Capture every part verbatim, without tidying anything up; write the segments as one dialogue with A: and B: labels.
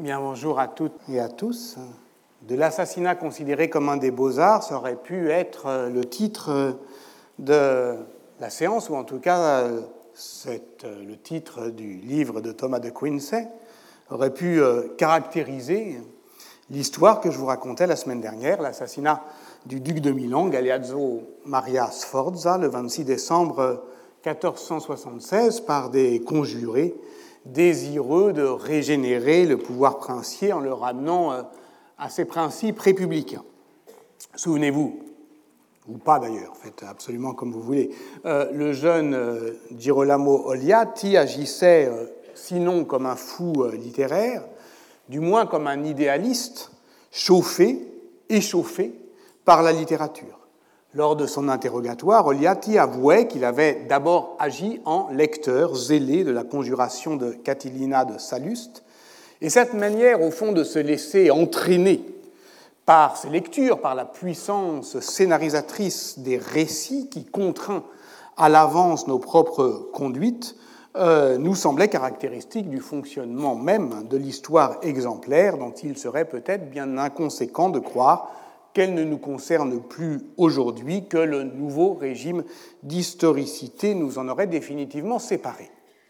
A: Bien, bonjour à toutes et à tous. De l'assassinat considéré comme un des beaux-arts, ça aurait pu être le titre de la séance, ou en tout cas c'est le titre du livre de Thomas de Quincey, aurait pu caractériser l'histoire que je vous racontais la semaine dernière, l'assassinat du duc de Milan, Galeazzo Maria Sforza, le vingt-six décembre quatorze cent soixante-seize, par des conjurés désireux de régénérer le pouvoir princier en le ramenant à ses principes républicains. Souvenez-vous, ou pas d'ailleurs, faites absolument comme vous voulez, euh, le jeune euh, Girolamo Oliatti agissait euh, sinon comme un fou euh, littéraire, du moins comme un idéaliste chauffé, échauffé par la littérature. Lors de son interrogatoire, Oliatti avouait qu'il avait d'abord agi en lecteur zélé de la conjuration de Catilina de Salluste, et cette manière, au fond, de se laisser entraîner par ses lectures, par la puissance scénarisatrice des récits qui contraint à l'avance nos propres conduites, euh, nous semblait caractéristique du fonctionnement même de l'histoire exemplaire, dont il serait peut-être bien inconséquent de croire qu'elle ne nous concerne plus aujourd'hui, que le nouveau régime d'historicité nous en aurait définitivement séparés.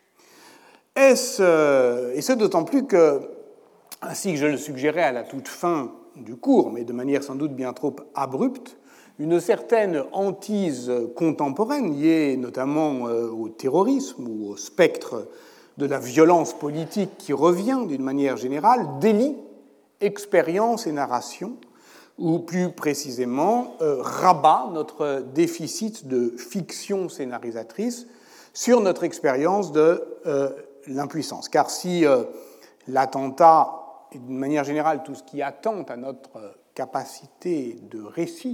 A: Est-ce, et ce d'autant plus que, ainsi que je le suggérais à la toute fin du cours, mais de manière sans doute bien trop abrupte, une certaine hantise contemporaine liée notamment au terrorisme ou au spectre de la violence politique qui revient d'une manière générale, délie expérience et narration, ou plus précisément euh, rabat notre déficit de fiction scénarisatrice sur notre expérience de euh, l'impuissance. Car si euh, l'attentat, et d'une manière générale tout ce qui attente à notre capacité de récit,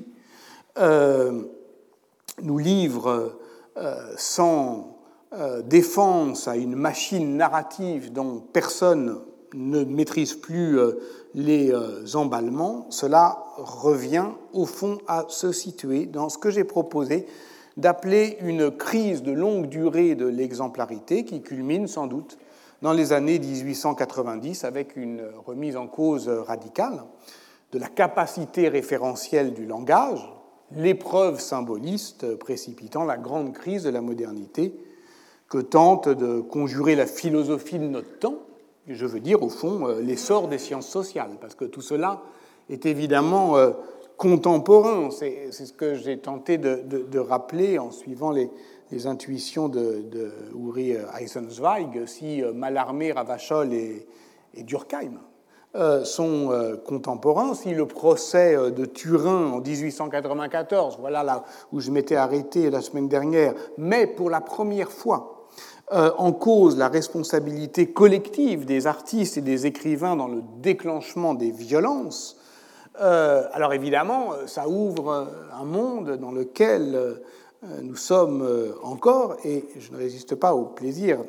A: euh, nous livre euh, sans euh, défense à une machine narrative dont personne ne maîtrise plus euh, les euh, emballements, cela revient au fond à se situer dans ce que j'ai proposé d'appeler une crise de longue durée de l'exemplarité qui culmine sans doute dans les années dix-huit cent quatre-vingt-dix avec une remise en cause radicale de la capacité référentielle du langage, l'épreuve symboliste précipitant la grande crise de la modernité que tente de conjurer la philosophie de notre temps, je veux dire, au fond, l'essor des sciences sociales, parce que tout cela est évidemment euh, contemporain. C'est, c'est ce que j'ai tenté de, de, de rappeler en suivant les, les intuitions de, de Uri Eisenzweig, si euh, Mallarmé, Ravachol et, et Durkheim euh, sont euh, contemporains, si le procès de Turin en dix-huit cent quatre-vingt-quatorze, voilà là où je m'étais arrêté la semaine dernière, met pour la première fois Euh, en cause la responsabilité collective des artistes et des écrivains dans le déclenchement des violences, euh, alors évidemment, ça ouvre un monde dans lequel euh, nous sommes encore, et je ne résiste pas au plaisir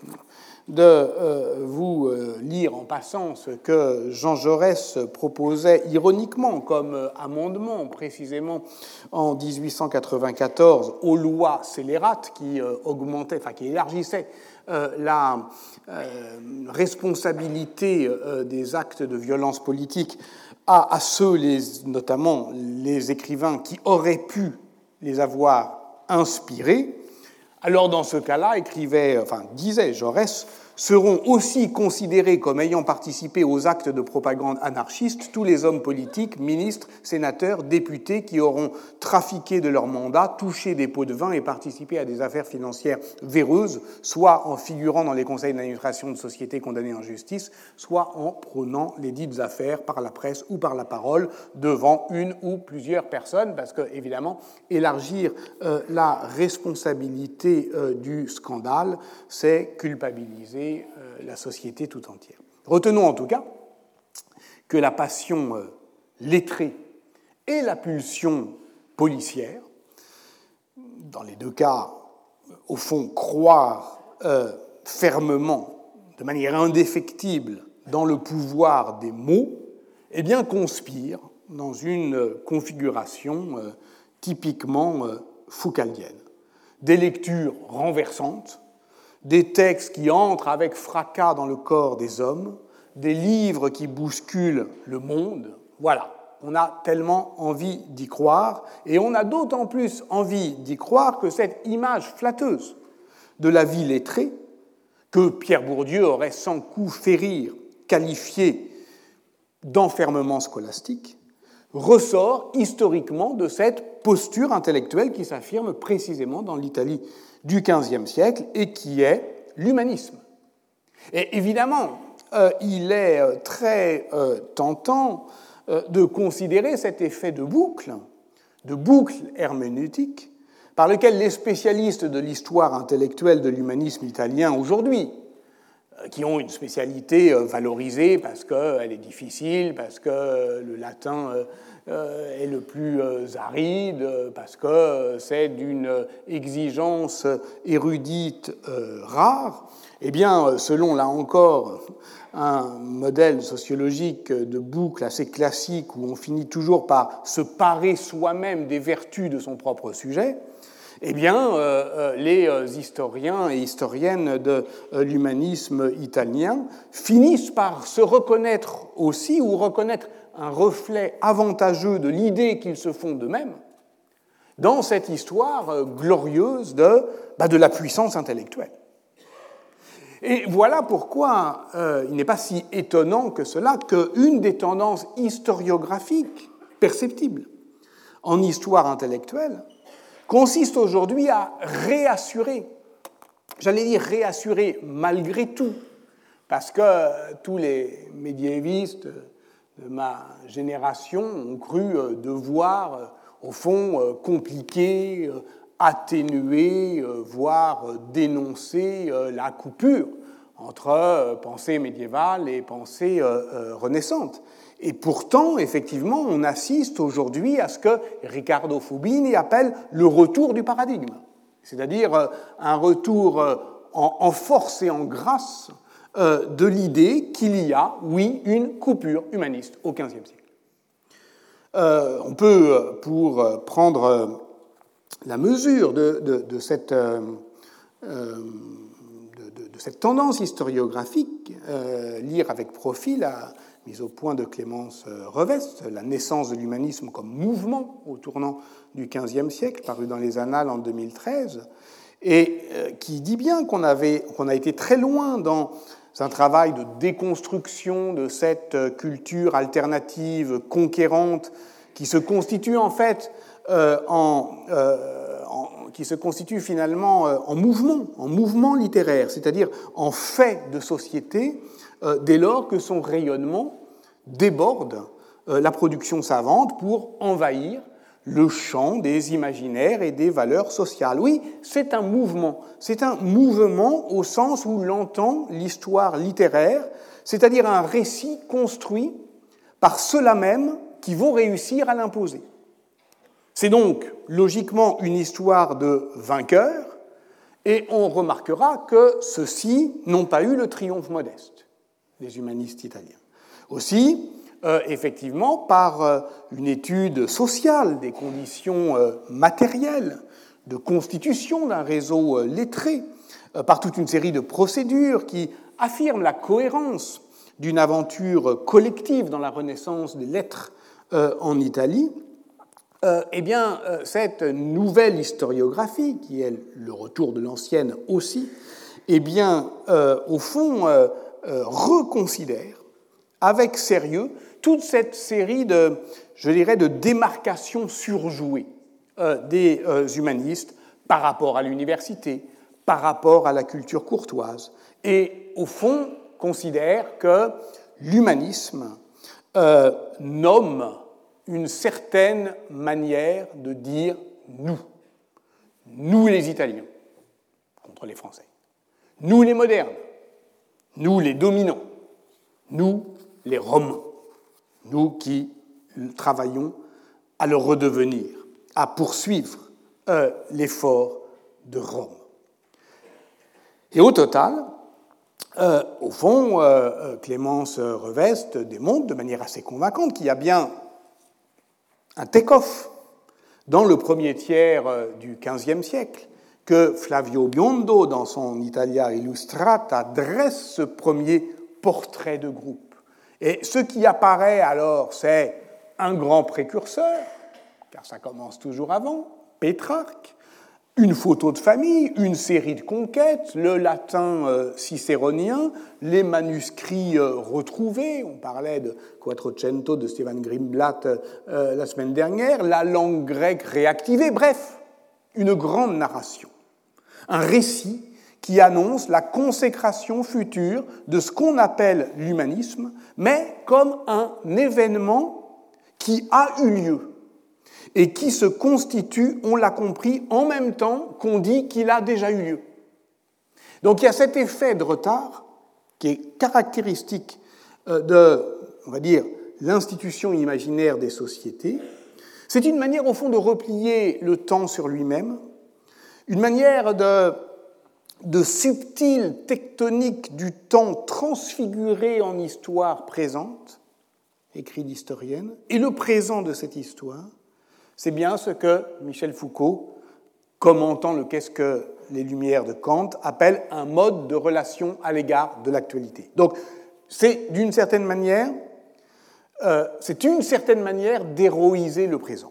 A: de euh, vous euh, lire en passant ce que Jean Jaurès proposait ironiquement comme amendement précisément en dix-huit cent quatre-vingt-quatorze aux lois scélérates qui euh, augmentaient, enfin qui élargissaient euh, la euh, responsabilité euh, des actes de violence politique à, à ceux, les, notamment les écrivains qui auraient pu les avoir inspirés. Alors, dans ce cas-là, écrivait, enfin, disait Jaurès, seront aussi considérés comme ayant participé aux actes de propagande anarchiste tous les hommes politiques, ministres, sénateurs, députés qui auront trafiqué de leur mandat, touché des pots de vin et participé à des affaires financières véreuses, soit en figurant dans les conseils d'administration de sociétés condamnées en justice, soit en prônant les dites affaires par la presse ou par la parole devant une ou plusieurs personnes, parce que, évidemment, élargir euh, la responsabilité euh, du scandale, c'est culpabiliser la société tout entière. Retenons en tout cas que la passion lettrée et la pulsion policière, dans les deux cas, au fond, croire euh, fermement, de manière indéfectible, dans le pouvoir des mots, eh bien, conspirent dans une configuration euh, typiquement euh, foucaldienne. Des lectures renversantes, des textes qui entrent avec fracas dans le corps des hommes, des livres qui bousculent le monde. Voilà, on a tellement envie d'y croire, et on a d'autant plus envie d'y croire que cette image flatteuse de la vie lettrée, que Pierre Bourdieu aurait sans coup fait rire, qualifiée d'enfermement scolastique, ressort historiquement de cette posture intellectuelle qui s'affirme précisément dans l'Italie du quinzième siècle et qui est l'humanisme. Et évidemment, euh, il est très euh, tentant euh, de considérer cet effet de boucle, de boucle herméneutique, par lequel les spécialistes de l'histoire intellectuelle de l'humanisme italien aujourd'hui, qui ont une spécialité valorisée parce qu'elle est difficile, parce que le latin est le plus aride, parce que c'est d'une exigence érudite rare, eh bien, selon, là encore, un modèle sociologique de boucle assez classique où on finit toujours par se parer soi-même des vertus de son propre sujet, eh bien, euh, les historiens et historiennes de euh, l'humanisme italien finissent par se reconnaître aussi, ou reconnaître un reflet avantageux de l'idée qu'ils se font d'eux-mêmes, dans cette histoire euh, glorieuse de, bah, de la puissance intellectuelle. Et voilà pourquoi euh, il n'est pas si étonnant que cela qu'une des tendances historiographiques perceptibles en histoire intellectuelle consiste aujourd'hui à réassurer, j'allais dire réassurer malgré tout, parce que tous les médiévistes de ma génération ont cru devoir, au fond, compliquer, atténuer, voire dénoncer la coupure entre pensée médiévale et pensée renaissante. Et pourtant, effectivement, on assiste aujourd'hui à ce que Riccardo Fubini appelle le retour du paradigme, c'est-à-dire un retour en force et en grâce de l'idée qu'il y a, oui, une coupure humaniste au quinzième siècle. On peut, pour prendre la mesure de, de, de, cette, euh, de, de, de cette tendance historiographique, euh, lire avec profit la mise au point de Clémence Revest, La naissance de l'humanisme comme mouvement au tournant du quinzième siècle, paru dans les Annales en deux mille treize, et qui dit bien qu'on avait, qu'on a été très loin dans un travail de déconstruction de cette culture alternative, conquérante, qui se constitue en fait euh, en, euh, en, qui se constitue finalement euh, en mouvement, en mouvement littéraire, c'est-à-dire en fait de société, dès lors que son rayonnement déborde la production savante pour envahir le champ des imaginaires et des valeurs sociales. Oui, c'est un mouvement. C'est un mouvement au sens où l'entend l'histoire littéraire, c'est-à-dire un récit construit par ceux-là même qui vont réussir à l'imposer. C'est donc logiquement une histoire de vainqueurs, et on remarquera que ceux-ci n'ont pas eu le triomphe modeste, les humanistes italiens. Aussi, euh, effectivement, par euh, une étude sociale des conditions euh, matérielles de constitution d'un réseau euh, lettré, euh, par toute une série de procédures qui affirment la cohérence d'une aventure collective dans la renaissance des lettres euh, en Italie, euh, eh bien, euh, cette nouvelle historiographie, qui est le retour de l'ancienne aussi, eh bien, euh, au fond, euh, Euh, reconsidère avec sérieux toute cette série de, je dirais, de démarcations surjouées euh, des euh, humanistes par rapport à l'université, par rapport à la culture courtoise, et au fond considère que l'humanisme euh, nomme une certaine manière de dire nous, nous les Italiens contre les Français, nous les modernes, nous les dominants, nous les Romains, nous qui travaillons à le redevenir, à poursuivre euh, l'effort de Rome. Et au total, euh, au fond, euh, Clémence Revest démontre de manière assez convaincante qu'il y a bien un take-off dans le premier tiers du quinzième siècle, que Flavio Biondo, dans son Italia Illustrata, dresse ce premier portrait de groupe Et ce qui apparaît alors, c'est un grand précurseur, car ça commence toujours avant, Pétrarque, une photo de famille, une série de conquêtes, le latin euh, cicéronien, les manuscrits euh, retrouvés, on parlait de Quattrocento de Stefan Grimblatt euh, la semaine dernière, la langue grecque réactivée, bref, une grande narration, un récit qui annonce la consécration future de ce qu'on appelle l'humanisme, mais comme un événement qui a eu lieu et qui se constitue, on l'a compris, en même temps qu'on dit qu'il a déjà eu lieu. Donc il y a cet effet de retard qui est caractéristique de, on va dire, l'institution imaginaire des sociétés. C'est une manière, au fond, de replier le temps sur lui-même, une manière de, de subtile tectonique du temps transfiguré en histoire présente, écrit d'historienne, et le présent de cette histoire, c'est bien ce que Michel Foucault, commentant le Qu'est-ce que les Lumières de Kant, appelle un mode de relation à l'égard de l'actualité. Donc, c'est d'une certaine manière, euh, c'est une certaine manière d'héroïser le présent.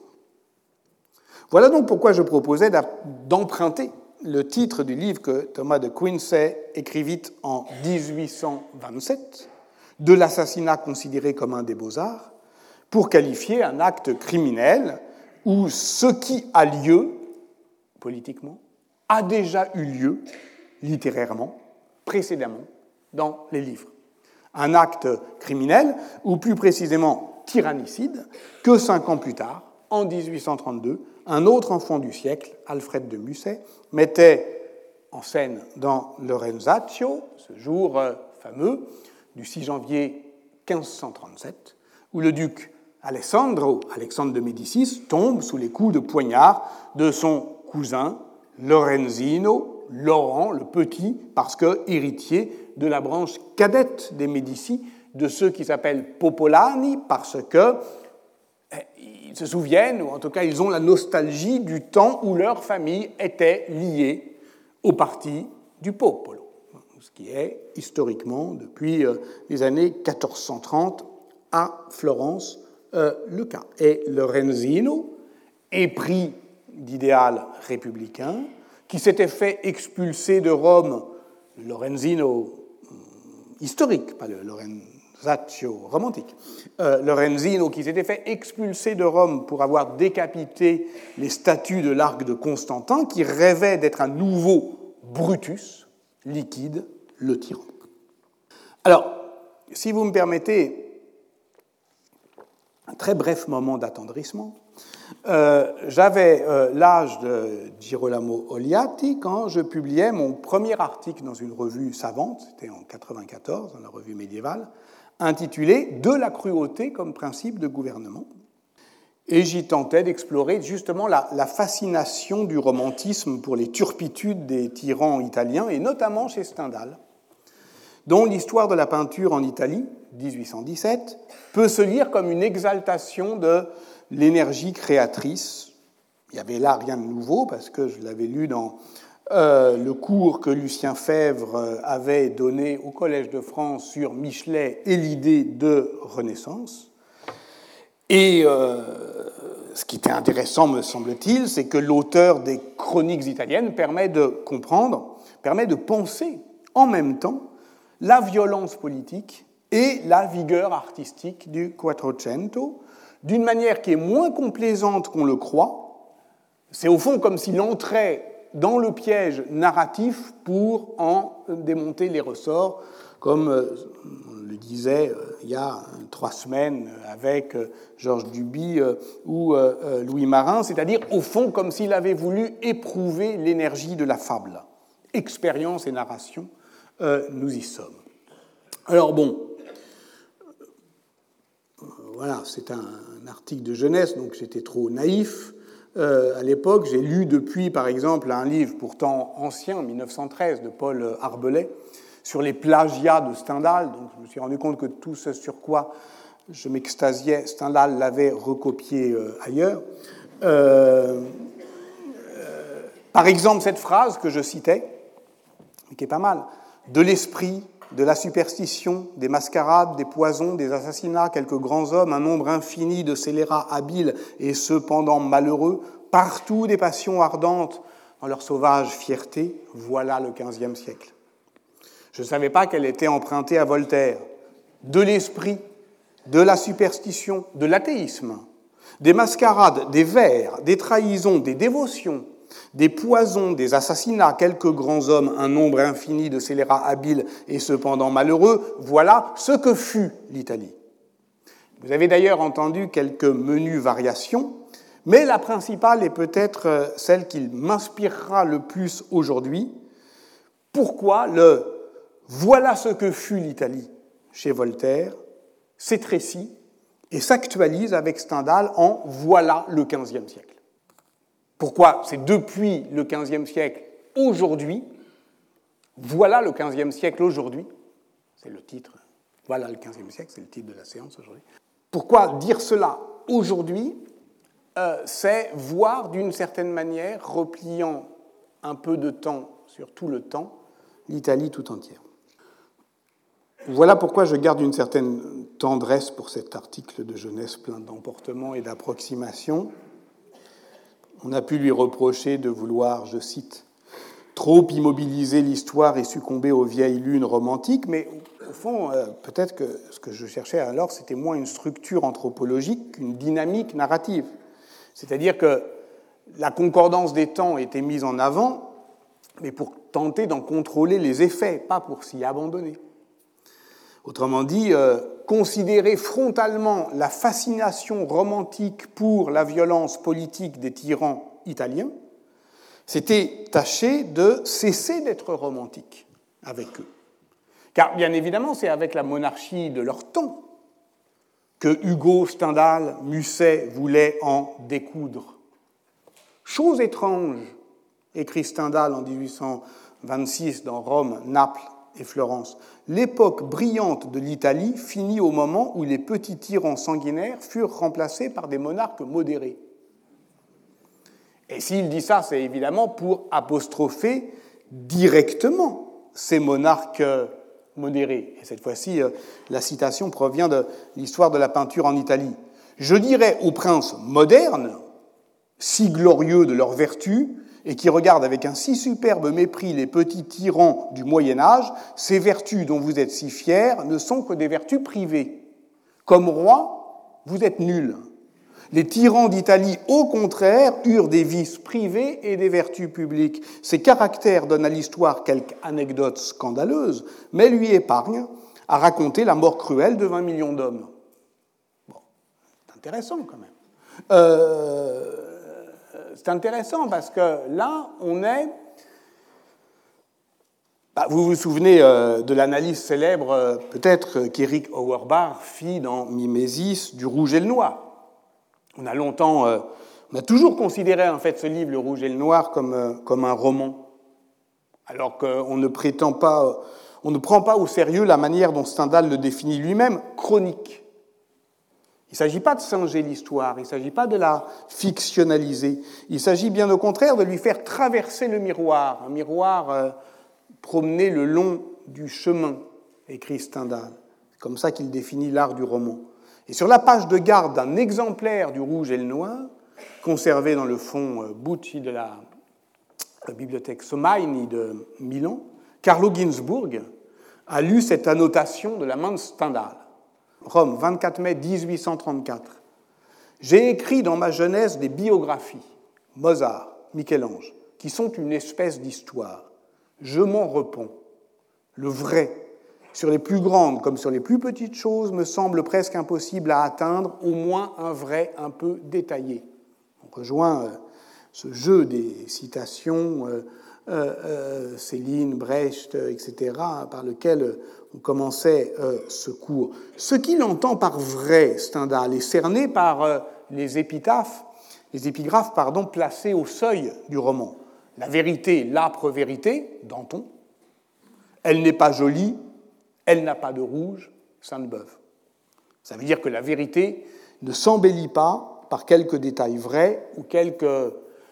A: Voilà donc pourquoi je proposais d'emprunter le titre du livre que Thomas de Quincey écrivit en dix-huit cent vingt-sept, de l'assassinat considéré comme un des beaux-arts, pour qualifier un acte criminel où ce qui a lieu, politiquement, a déjà eu lieu, littérairement, précédemment, dans les livres. Un acte criminel, ou plus précisément tyrannicide, que cinq ans plus tard, en dix-huit cent trente-deux, un autre enfant du siècle, Alfred de Musset, mettait en scène dans Lorenzaccio, ce jour fameux du six janvier quinze cent trente-sept, où le duc Alessandro, Alexandre de Médicis, tombe sous les coups de poignard de son cousin Lorenzino, Laurent le Petit, parce que héritier de la branche cadette des Médicis, de ceux qui s'appellent Popolani, parce que ils se souviennent, ou en tout cas ils ont la nostalgie du temps où leur famille était liée au parti du Popolo, ce qui est historiquement, depuis les années quatorze cent trente à Florence, euh, le cas. Et Lorenzino, épris d'idéal républicain, qui s'était fait expulser de Rome, le Lorenzino historique, pas le Lorenzaccio romantique, euh, Lorenzino qui s'était fait expulser de Rome pour avoir décapité les statues de l'arc de Constantin, qui rêvait d'être un nouveau Brutus, liquide, le tyran. Alors, si vous me permettez un très bref moment d'attendrissement, euh, j'avais euh, l'âge de Girolamo Oliatti quand je publiais mon premier article dans une revue savante, c'était en mille neuf cent quatre-vingt-quatorze, dans la revue médiévale, intitulé « De la cruauté comme principe de gouvernement ». Et j'y tentais d'explorer justement la, la fascination du romantisme pour les turpitudes des tyrans italiens, et notamment chez Stendhal, dont l'histoire de la peinture en Italie, dix-huit cent dix-sept, peut se lire comme une exaltation de l'énergie créatrice. Il n'y avait là rien de nouveau, parce que je l'avais lu dans euh, le cours que Lucien Fèvre avait donné au Collège de France sur Michelet et l'idée de Renaissance. Et euh, ce qui était intéressant, me semble-t-il, c'est que l'auteur des chroniques italiennes permet de comprendre, permet de penser en même temps la violence politique et la vigueur artistique du Quattrocento, d'une manière qui est moins complaisante qu'on le croit. C'est au fond comme s'il entrait dans le piège narratif pour en démonter les ressorts, comme on le disait il y a trois semaines avec Georges Duby ou Louis Marin, c'est-à-dire au fond comme s'il avait voulu éprouver l'énergie de la fable. Expérience et narration, nous y sommes. Alors bon, voilà, c'est un article de jeunesse, donc j'étais trop naïf. Euh, à l'époque, j'ai lu depuis, par exemple, un livre pourtant ancien, mille neuf cent treize, de Paul Arbelet, sur les plagiats de Stendhal. Donc je me suis rendu compte que tout ce sur quoi je m'extasiais, Stendhal l'avait recopié euh, ailleurs. Euh, euh, par exemple, cette phrase que je citais, qui est pas mal, « De l'esprit de la superstition, des mascarades, des poisons, des assassinats, quelques grands hommes, un nombre infini de scélérats habiles et cependant malheureux, partout des passions ardentes dans leur sauvage fierté, voilà le quinzième siècle. Je ne savais pas qu'elle était empruntée à Voltaire, de l'esprit, de la superstition, de l'athéisme, des mascarades, des vers, des trahisons, des dévotions, des poisons, des assassinats, quelques grands hommes, un nombre infini de scélérats habiles et cependant malheureux, voilà ce que fut l'Italie. Vous avez d'ailleurs entendu quelques menues variations, mais la principale est peut-être celle qui m'inspirera le plus aujourd'hui. Pourquoi le « voilà ce que fut l'Italie » chez Voltaire s'étrécit et s'actualise avec Stendhal en « voilà le quinzième siècle ». Pourquoi c'est depuis le quinzième siècle aujourd'hui, voilà le quinzième siècle aujourd'hui, c'est le titre, voilà le quinzième siècle, c'est le titre de la séance aujourd'hui. Pourquoi dire cela aujourd'hui, euh, c'est voir d'une certaine manière, repliant un peu de temps sur tout le temps, l'Italie tout entière. Voilà pourquoi je garde une certaine tendresse pour cet article de jeunesse plein d'emportements et d'approximations. On a pu lui reprocher de vouloir, je cite, « trop immobiliser l'histoire et succomber aux vieilles lunes romantiques », mais au fond, euh, peut-être que ce que je cherchais alors, c'était moins une structure anthropologique qu'une dynamique narrative. C'est-à-dire que la concordance des temps était mise en avant, mais pour tenter d'en contrôler les effets, pas pour s'y abandonner. Autrement dit, euh, considérer frontalement la fascination romantique pour la violence politique des tyrans italiens, c'était tâcher de cesser d'être romantique avec eux. Car, bien évidemment, c'est avec la monarchie de leur temps que Hugo, Stendhal, Musset voulaient en découdre. Chose étrange, écrit Stendhal en dix-huit cent vingt-six dans Rome, Naples et Florence. L'époque brillante de l'Italie finit au moment où les petits tyrans sanguinaires furent remplacés par des monarques modérés. Et s'il dit ça, c'est évidemment pour apostropher directement ces monarques modérés. Et cette fois-ci, la citation provient de l'histoire de la peinture en Italie. « Je dirais aux princes modernes, si glorieux de leur vertu, et qui regardent avec un si superbe mépris les petits tyrans du Moyen-Âge, ces vertus dont vous êtes si fiers ne sont que des vertus privées. Comme roi, vous êtes nuls. Les tyrans d'Italie, au contraire, eurent des vices privés et des vertus publiques. Ces caractères donnent à l'histoire quelques anecdotes scandaleuses, mais lui épargnent à raconter la mort cruelle de vingt millions d'hommes. » Bon, c'est intéressant quand même. Euh... C'est intéressant parce que là, on est... Bah, vous vous souvenez euh, de l'analyse célèbre, euh, peut-être, qu'Eric Auerbach fit dans Mimesis du Rouge et le Noir. On a longtemps... Euh, on a toujours considéré, en fait, ce livre, Le Rouge et le Noir, comme, euh, comme un roman. Alors qu'on ne prétend pas... Euh, on ne prend pas au sérieux la manière dont Stendhal le définit lui-même, chronique. Il ne s'agit pas de singer l'histoire, il ne s'agit pas de la fictionnaliser. Il s'agit bien au contraire de lui faire traverser le miroir, un miroir euh, promené le long du chemin, écrit Stendhal. C'est comme ça qu'il définit l'art du roman. Et sur la page de garde d'un exemplaire du Rouge et le Noir, conservé dans le fonds euh, Bucci de la, la bibliothèque Somaini de Milan, Carlo Ginzburg a lu cette annotation de la main de Stendhal. Rome, vingt-quatre mai dix-huit cent trente-quatre. J'ai écrit dans ma jeunesse des biographies, Mozart, Michel-Ange, qui sont une espèce d'histoire. Je m'en repens. Le vrai, sur les plus grandes comme sur les plus petites choses, me semble presque impossible à atteindre, au moins un vrai un peu détaillé. On rejoint euh, ce jeu des citations, euh, euh, euh, Céline, Brecht, et cetera, par lequel on commençait euh, ce cours. Ce qu'il entend par vrai, Stendhal, est cerné par euh, les épitaphes, les épigraphes, pardon, placées au seuil du roman. La vérité, l'âpre vérité, Danton. Elle n'est pas jolie, elle n'a pas de rouge, Sainte-Beuve. Ça veut dire que la vérité ne s'embellit pas par quelques détails vrais ou quelques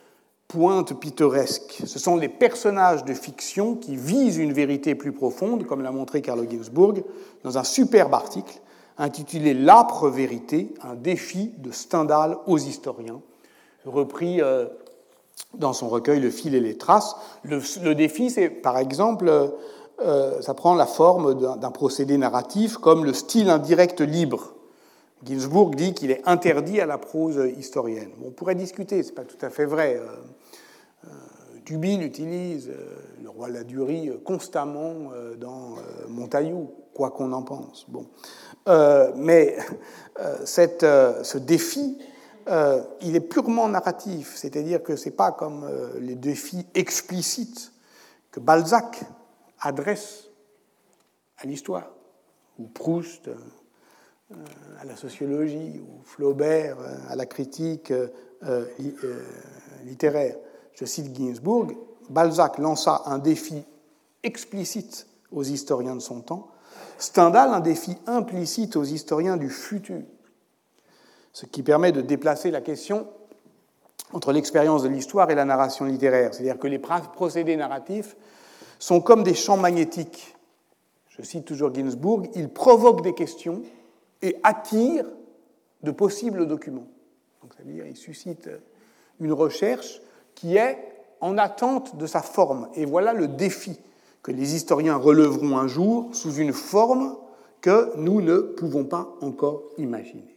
A: pointe pittoresque. Ce sont les personnages de fiction qui visent une vérité plus profonde, comme l'a montré Carlo Ginzburg dans un superbe article intitulé « L'âpre vérité, un défi de Stendhal aux historiens », repris euh, dans son recueil « Le fil et les traces ». Le, le défi, c'est par exemple, euh, ça prend la forme d'un, d'un procédé narratif comme le style indirect libre. Ginzburg dit qu'il est interdit à la prose historienne. Bon, on pourrait discuter, ce n'est pas tout à fait vrai. Euh, euh, Dubil utilise euh, le roi Ladurie constamment euh, dans euh, Montaillou, quoi qu'on en pense. Bon. Euh, mais euh, cette, euh, ce défi, euh, il est purement narratif, c'est-à-dire que ce n'est pas comme euh, les défis explicites que Balzac adresse à l'histoire, ou Proust euh, à la sociologie, ou Flaubert euh, à la critique euh, euh, littéraire. Je cite Ginzburg, Balzac lança un défi explicite aux historiens de son temps, Stendhal un défi implicite aux historiens du futur, ce qui permet de déplacer la question entre l'expérience de l'histoire et la narration littéraire. C'est-à-dire que les procédés narratifs sont comme des champs magnétiques. Je cite toujours Ginzburg, ils provoquent des questions et attirent de possibles documents. Donc, ça veut dire qu'ils suscitent une recherche qui est en attente de sa forme. Et voilà le défi que les historiens releveront un jour sous une forme que nous ne pouvons pas encore imaginer.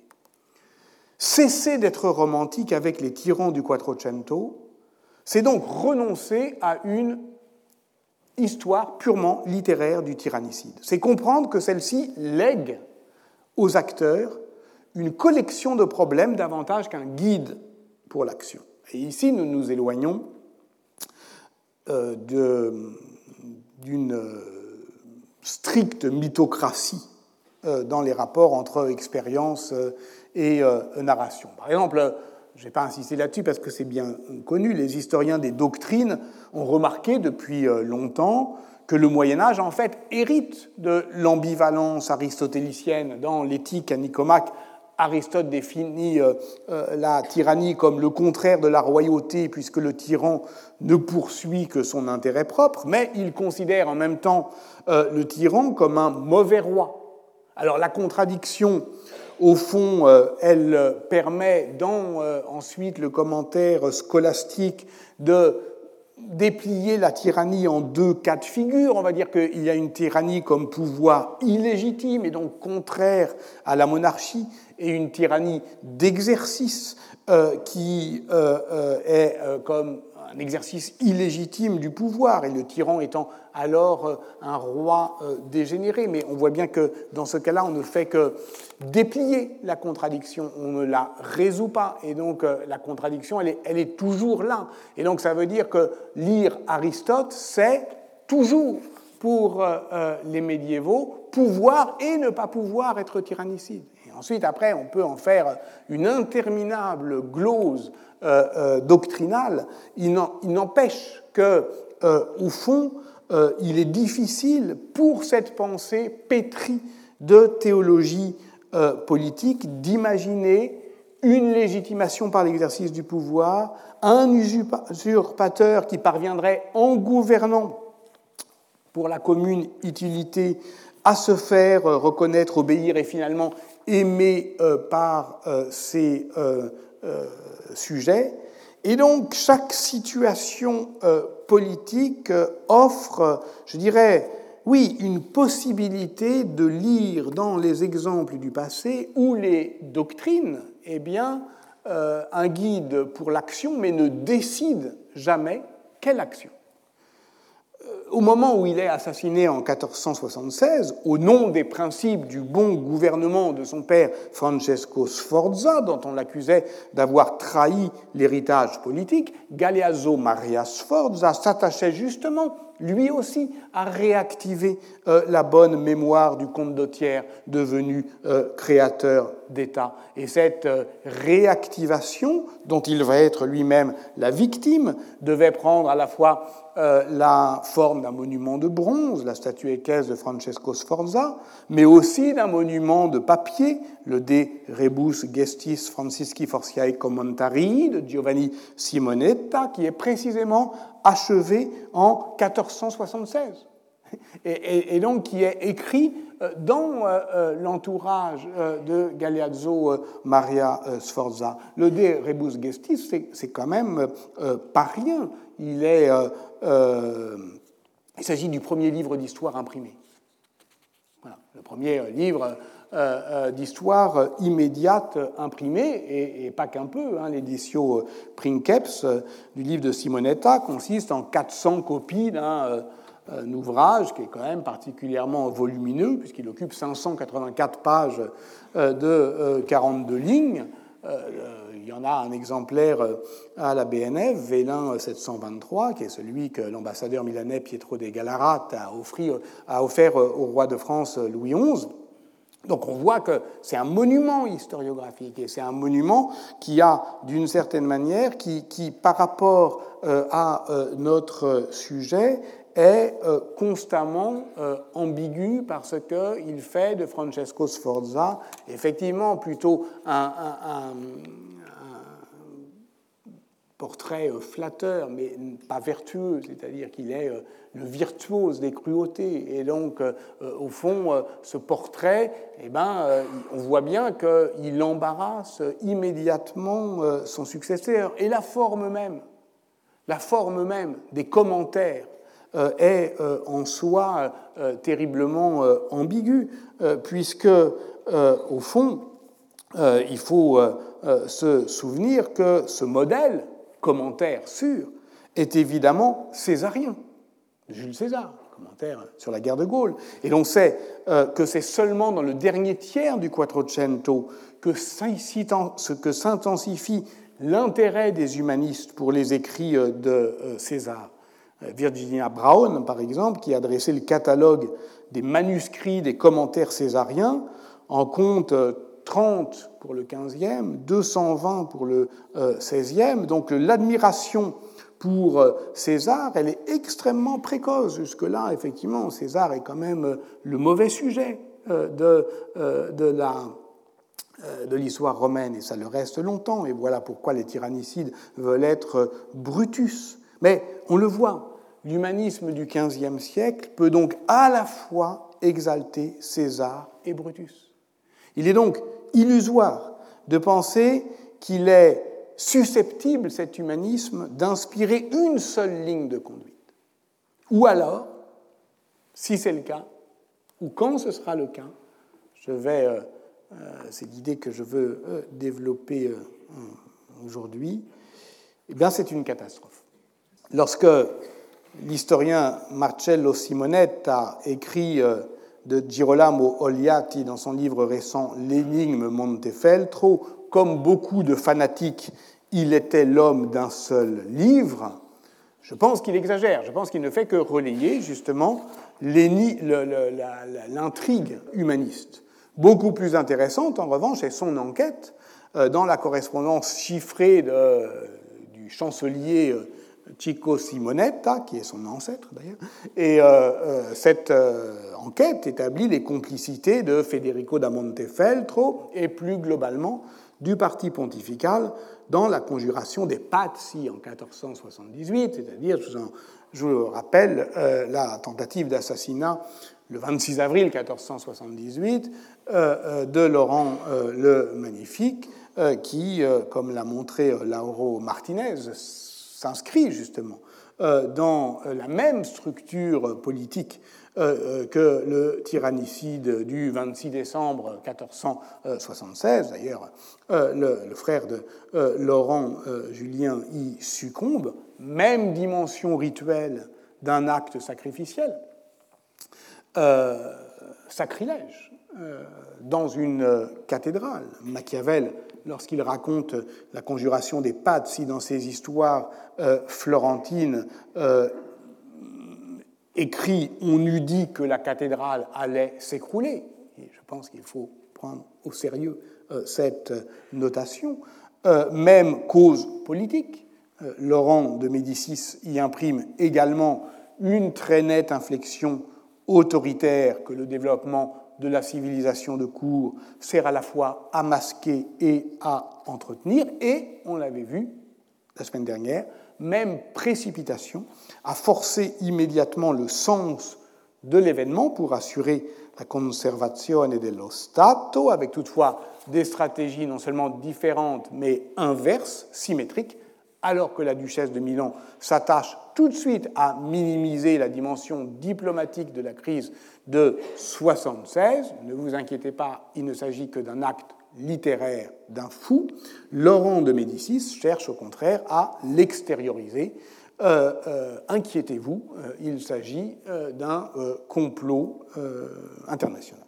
A: Cesser d'être romantique avec les tyrans du Quattrocento, c'est donc renoncer à une histoire purement littéraire du tyrannicide. C'est comprendre que celle-ci lègue aux acteurs une collection de problèmes davantage qu'un guide pour l'action. Et ici, nous nous éloignons euh, de... d'une stricte mythocratie dans les rapports entre expérience et narration. Par exemple, je ne vais pas insister là-dessus parce que c'est bien connu, les historiens des doctrines ont remarqué depuis longtemps que le Moyen-Âge, en fait, hérite de l'ambivalence aristotélicienne. Dans l'Éthique à Nicomaque, Aristote définit euh, euh, la tyrannie comme le contraire de la royauté, puisque le tyran ne poursuit que son intérêt propre, mais il considère en même temps euh, le tyran comme un mauvais roi. Alors la contradiction, au fond, euh, elle permet dans euh, ensuite le commentaire scolastique de déplier la tyrannie en deux cas de figure. On va dire qu'il y a une tyrannie comme pouvoir illégitime et donc contraire à la monarchie, et une tyrannie d'exercice euh, qui euh, euh, est euh, comme un exercice illégitime du pouvoir, et le tyran étant alors euh, un roi euh, dégénéré. Mais on voit bien que dans ce cas-là, on ne fait que déplier la contradiction, on ne la résout pas, et donc euh, la contradiction, elle est, elle est toujours là. Et donc ça veut dire que lire Aristote, c'est toujours, pour euh, euh, les médiévaux, pouvoir et ne pas pouvoir être tyrannicide. Ensuite, après, on peut en faire une interminable glose euh, euh, doctrinale. Il n'empêche que, euh, au fond, euh, il est difficile pour cette pensée pétrie de théologie euh, politique d'imaginer une légitimation par l'exercice du pouvoir, un usurpateur qui parviendrait en gouvernant pour la commune utilité à se faire reconnaître, obéir et finalement aimé euh, par euh, ces euh, euh, sujets. Et donc, chaque situation euh, politique euh, offre, je dirais, oui, une possibilité de lire dans les exemples du passé ou les doctrines, eh bien, euh, un guide pour l'action, mais ne décide jamais quelle action. Au moment où il est assassiné en quatorze cent soixante-seize, au nom des principes du bon gouvernement de son père Francesco Sforza, dont on l'accusait d'avoir trahi l'héritage politique, Galeazzo Maria Sforza s'attachait justement, lui aussi, à réactiver euh, la bonne mémoire du comte d'Ottière, devenu euh, créateur d'État. Et cette réactivation, dont il va être lui-même la victime, devait prendre à la fois euh, la forme d'un monument de bronze, la statue équestre de Francesco Sforza, mais aussi d'un monument de papier, le De Rebus Gestis Francisci Forciae Commentarii de Giovanni Simonetta, qui est précisément achevé en quatorze cent soixante-seize. Et, et, et donc qui est écrit dans euh, l'entourage euh, de Galeazzo euh, Maria euh, Sforza. Le De Rebus Gestis, c'est, c'est quand même euh, pas rien. Il, est, euh, euh, il s'agit du premier livre d'histoire imprimé. Voilà, le premier livre euh, euh, d'histoire immédiate imprimé, et, et pas qu'un peu. Hein, l'édition Princeps euh, du livre de Simonetta consiste en quatre cents copies d'un euh, un ouvrage qui est quand même particulièrement volumineux, puisqu'il occupe cinq cent quatre-vingt-quatre pages de quarante-deux lignes. Il y en a un exemplaire à la B N F, Vélin sept cent vingt-trois, qui est celui que l'ambassadeur milanais Pietro de Gallarat a, offert, a offert au roi de France Louis onze. Donc on voit que c'est un monument historiographique, et c'est un monument qui a, d'une certaine manière, qui, qui par rapport à notre sujet, est euh, constamment euh, ambigu parce qu'il fait de Francesco Sforza effectivement plutôt un, un, un, un portrait euh, flatteur, mais pas vertueux, c'est-à-dire qu'il est euh, le virtuose des cruautés. Et donc, euh, au fond, euh, ce portrait, eh ben, euh, on voit bien qu'il embarrasse immédiatement euh, son successeur. Et la forme même, la forme même des commentaires est en soi terriblement ambigu, puisque, au fond, il faut se souvenir que ce modèle, commentaire sûr, est évidemment césarien, Jules César, commentaire sur la guerre de Gaulle. Et l'on sait que c'est seulement dans le dernier tiers du Quattrocento que s'intensifie l'intérêt des humanistes pour les écrits de César. Virginia Brown, par exemple, qui a dressé le catalogue des manuscrits des commentaires césariens, en compte trente pour le quinzième, deux cent vingt pour le seizième. Donc l'admiration pour César, elle est extrêmement précoce. Jusque-là, effectivement, César est quand même le mauvais sujet de, de la... de l'histoire romaine, et ça le reste longtemps, et voilà pourquoi les tyrannicides veulent être Brutus. Mais on le voit, l'humanisme du quinzième siècle peut donc à la fois exalter César et Brutus. Il est donc illusoire de penser qu'il est susceptible, cet humanisme, d'inspirer une seule ligne de conduite. Ou alors, si c'est le cas, ou quand ce sera le cas, je vais, euh, euh, c'est l'idée que je veux euh, développer euh, aujourd'hui, eh bien c'est une catastrophe. Lorsque l'historien Marcello Simonetta écrit de Girolamo Oliati dans son livre récent L'énigme Montefeltro, comme beaucoup de fanatiques, il était l'homme d'un seul livre, je pense qu'il exagère, je pense qu'il ne fait que relayer justement l'intrigue humaniste. Beaucoup plus intéressante, en revanche, est son enquête dans la correspondance chiffrée de, du chancelier Chico Simonetta, qui est son ancêtre d'ailleurs, et euh, euh, cette euh, enquête établit les complicités de Federico da Montefeltro et plus globalement du parti pontifical dans la conjuration des Pazzi en quatorze cent soixante-dix-huit, c'est-à-dire, je vous, en, je vous rappelle, euh, la tentative d'assassinat le vingt-six avril quatorze cent soixante-dix-huit euh, de Laurent euh, le Magnifique, euh, qui, euh, comme l'a montré Lauro Martinez, s'inscrit justement euh, dans la même structure politique euh, que le tyrannicide du vingt-six décembre quatorze cent soixante-seize. D'ailleurs, euh, le, le frère de euh, Laurent euh, Julien y succombe. Même dimension rituelle d'un acte sacrificiel. Euh, sacrilège euh, dans une cathédrale. Machiavel, lorsqu'il raconte la conjuration des Pazzi dans ses histoires euh, florentines, euh, écrit « On eût dit que la cathédrale allait s'écrouler ». Et je pense qu'il faut prendre au sérieux euh, cette notation, euh, même cause politique. Euh, Laurent de Médicis y imprime également une très nette inflexion autoritaire que le développement de la civilisation de cour sert à la fois à masquer et à entretenir, et, on l'avait vu la semaine dernière, même précipitation, à forcer immédiatement le sens de l'événement pour assurer la conservazione dello Stato, avec toutefois des stratégies non seulement différentes, mais inverses, symétriques, alors que la duchesse de Milan s'attache tout de suite à minimiser la dimension diplomatique de la crise de soixante-seize. Ne vous inquiétez pas, il ne s'agit que d'un acte littéraire d'un fou. Laurent de Médicis cherche au contraire à l'extérioriser. Euh, euh, inquiétez-vous, euh, il s'agit euh, d'un euh, complot euh, international.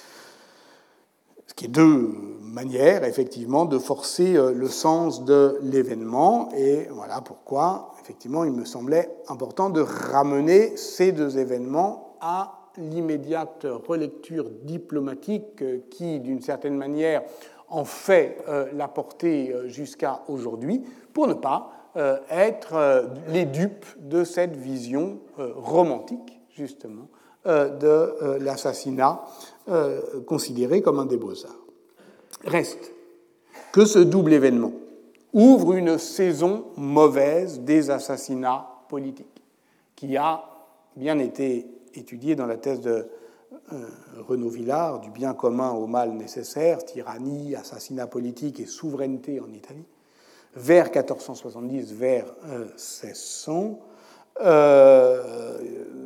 A: Ce qui est deux manières, effectivement, de forcer euh, le sens de l'événement, et voilà pourquoi, effectivement, il me semblait important de ramener ces deux événements à l'immédiate relecture diplomatique euh, qui, d'une certaine manière, en fait euh, la portée euh, jusqu'à aujourd'hui, pour ne pas euh, être euh, les dupes de cette vision euh, romantique, justement, euh, de euh, l'assassinat euh, considéré comme un des beaux-arts. Reste que ce double événement ouvre une saison mauvaise des assassinats politiques, qui a bien été étudiée dans la thèse de euh, Renaud Villard, du bien commun au mal nécessaire, tyrannie, assassinat politique et souveraineté en Italie, vers quatorze cent soixante-dix, vers euh, seize cents. Euh,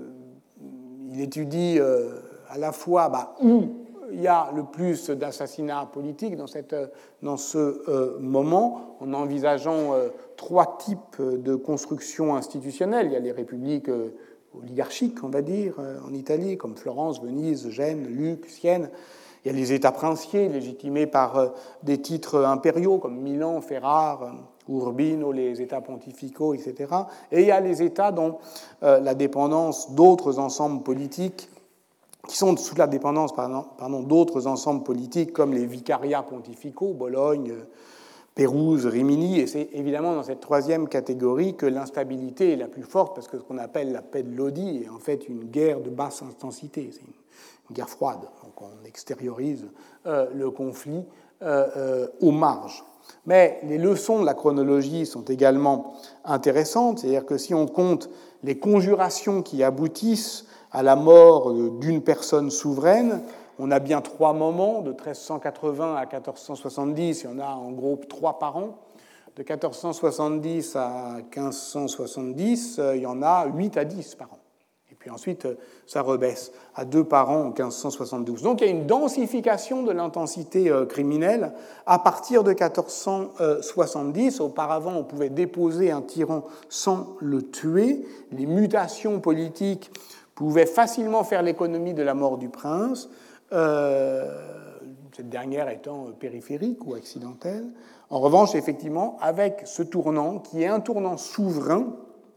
A: il étudie euh, à la fois bah, où il y a le plus d'assassinats politiques dans, cette, dans ce euh, moment, en envisageant euh, trois types de constructions institutionnelles. Il y a les républiques euh, oligarchiques, on va dire, euh, en Italie, comme Florence, Venise, Gênes, Lucques, Sienne. Il y a les États princiers, légitimés par euh, des titres impériaux, comme Milan, Ferrare, euh, Urbino, les États pontificaux, et cetera. Et il y a les États dont euh, la dépendance d'autres ensembles politiques qui sont sous la dépendance pardon, pardon, d'autres ensembles politiques comme les vicariats pontificaux, Bologne, Pérouse, Rimini, et c'est évidemment dans cette troisième catégorie que l'instabilité est la plus forte, parce que ce qu'on appelle la paix de Lodi est en fait une guerre de basse intensité, c'est une, une guerre froide, donc on extériorise euh, le conflit euh, euh, aux marges. Mais les leçons de la chronologie sont également intéressantes, c'est-à-dire que si on compte les conjurations qui aboutissent à la mort d'une personne souveraine, on a bien trois moments, de treize cent quatre-vingts à quatorze cent soixante-dix, il y en a en gros trois par an. De quatorze cent soixante-dix à quinze cent soixante-dix, il y en a huit à dix par an. Et puis ensuite, ça rebaisse à deux par an en quinze cent soixante-douze. Donc il y a une densification de l'intensité criminelle à partir de quatorze cent soixante-dix. Auparavant, on pouvait déposer un tyran sans le tuer. Les mutations politiques pouvaient facilement faire l'économie de la mort du prince, euh, cette dernière étant périphérique ou accidentelle. En revanche, effectivement, avec ce tournant, qui est un tournant souverain,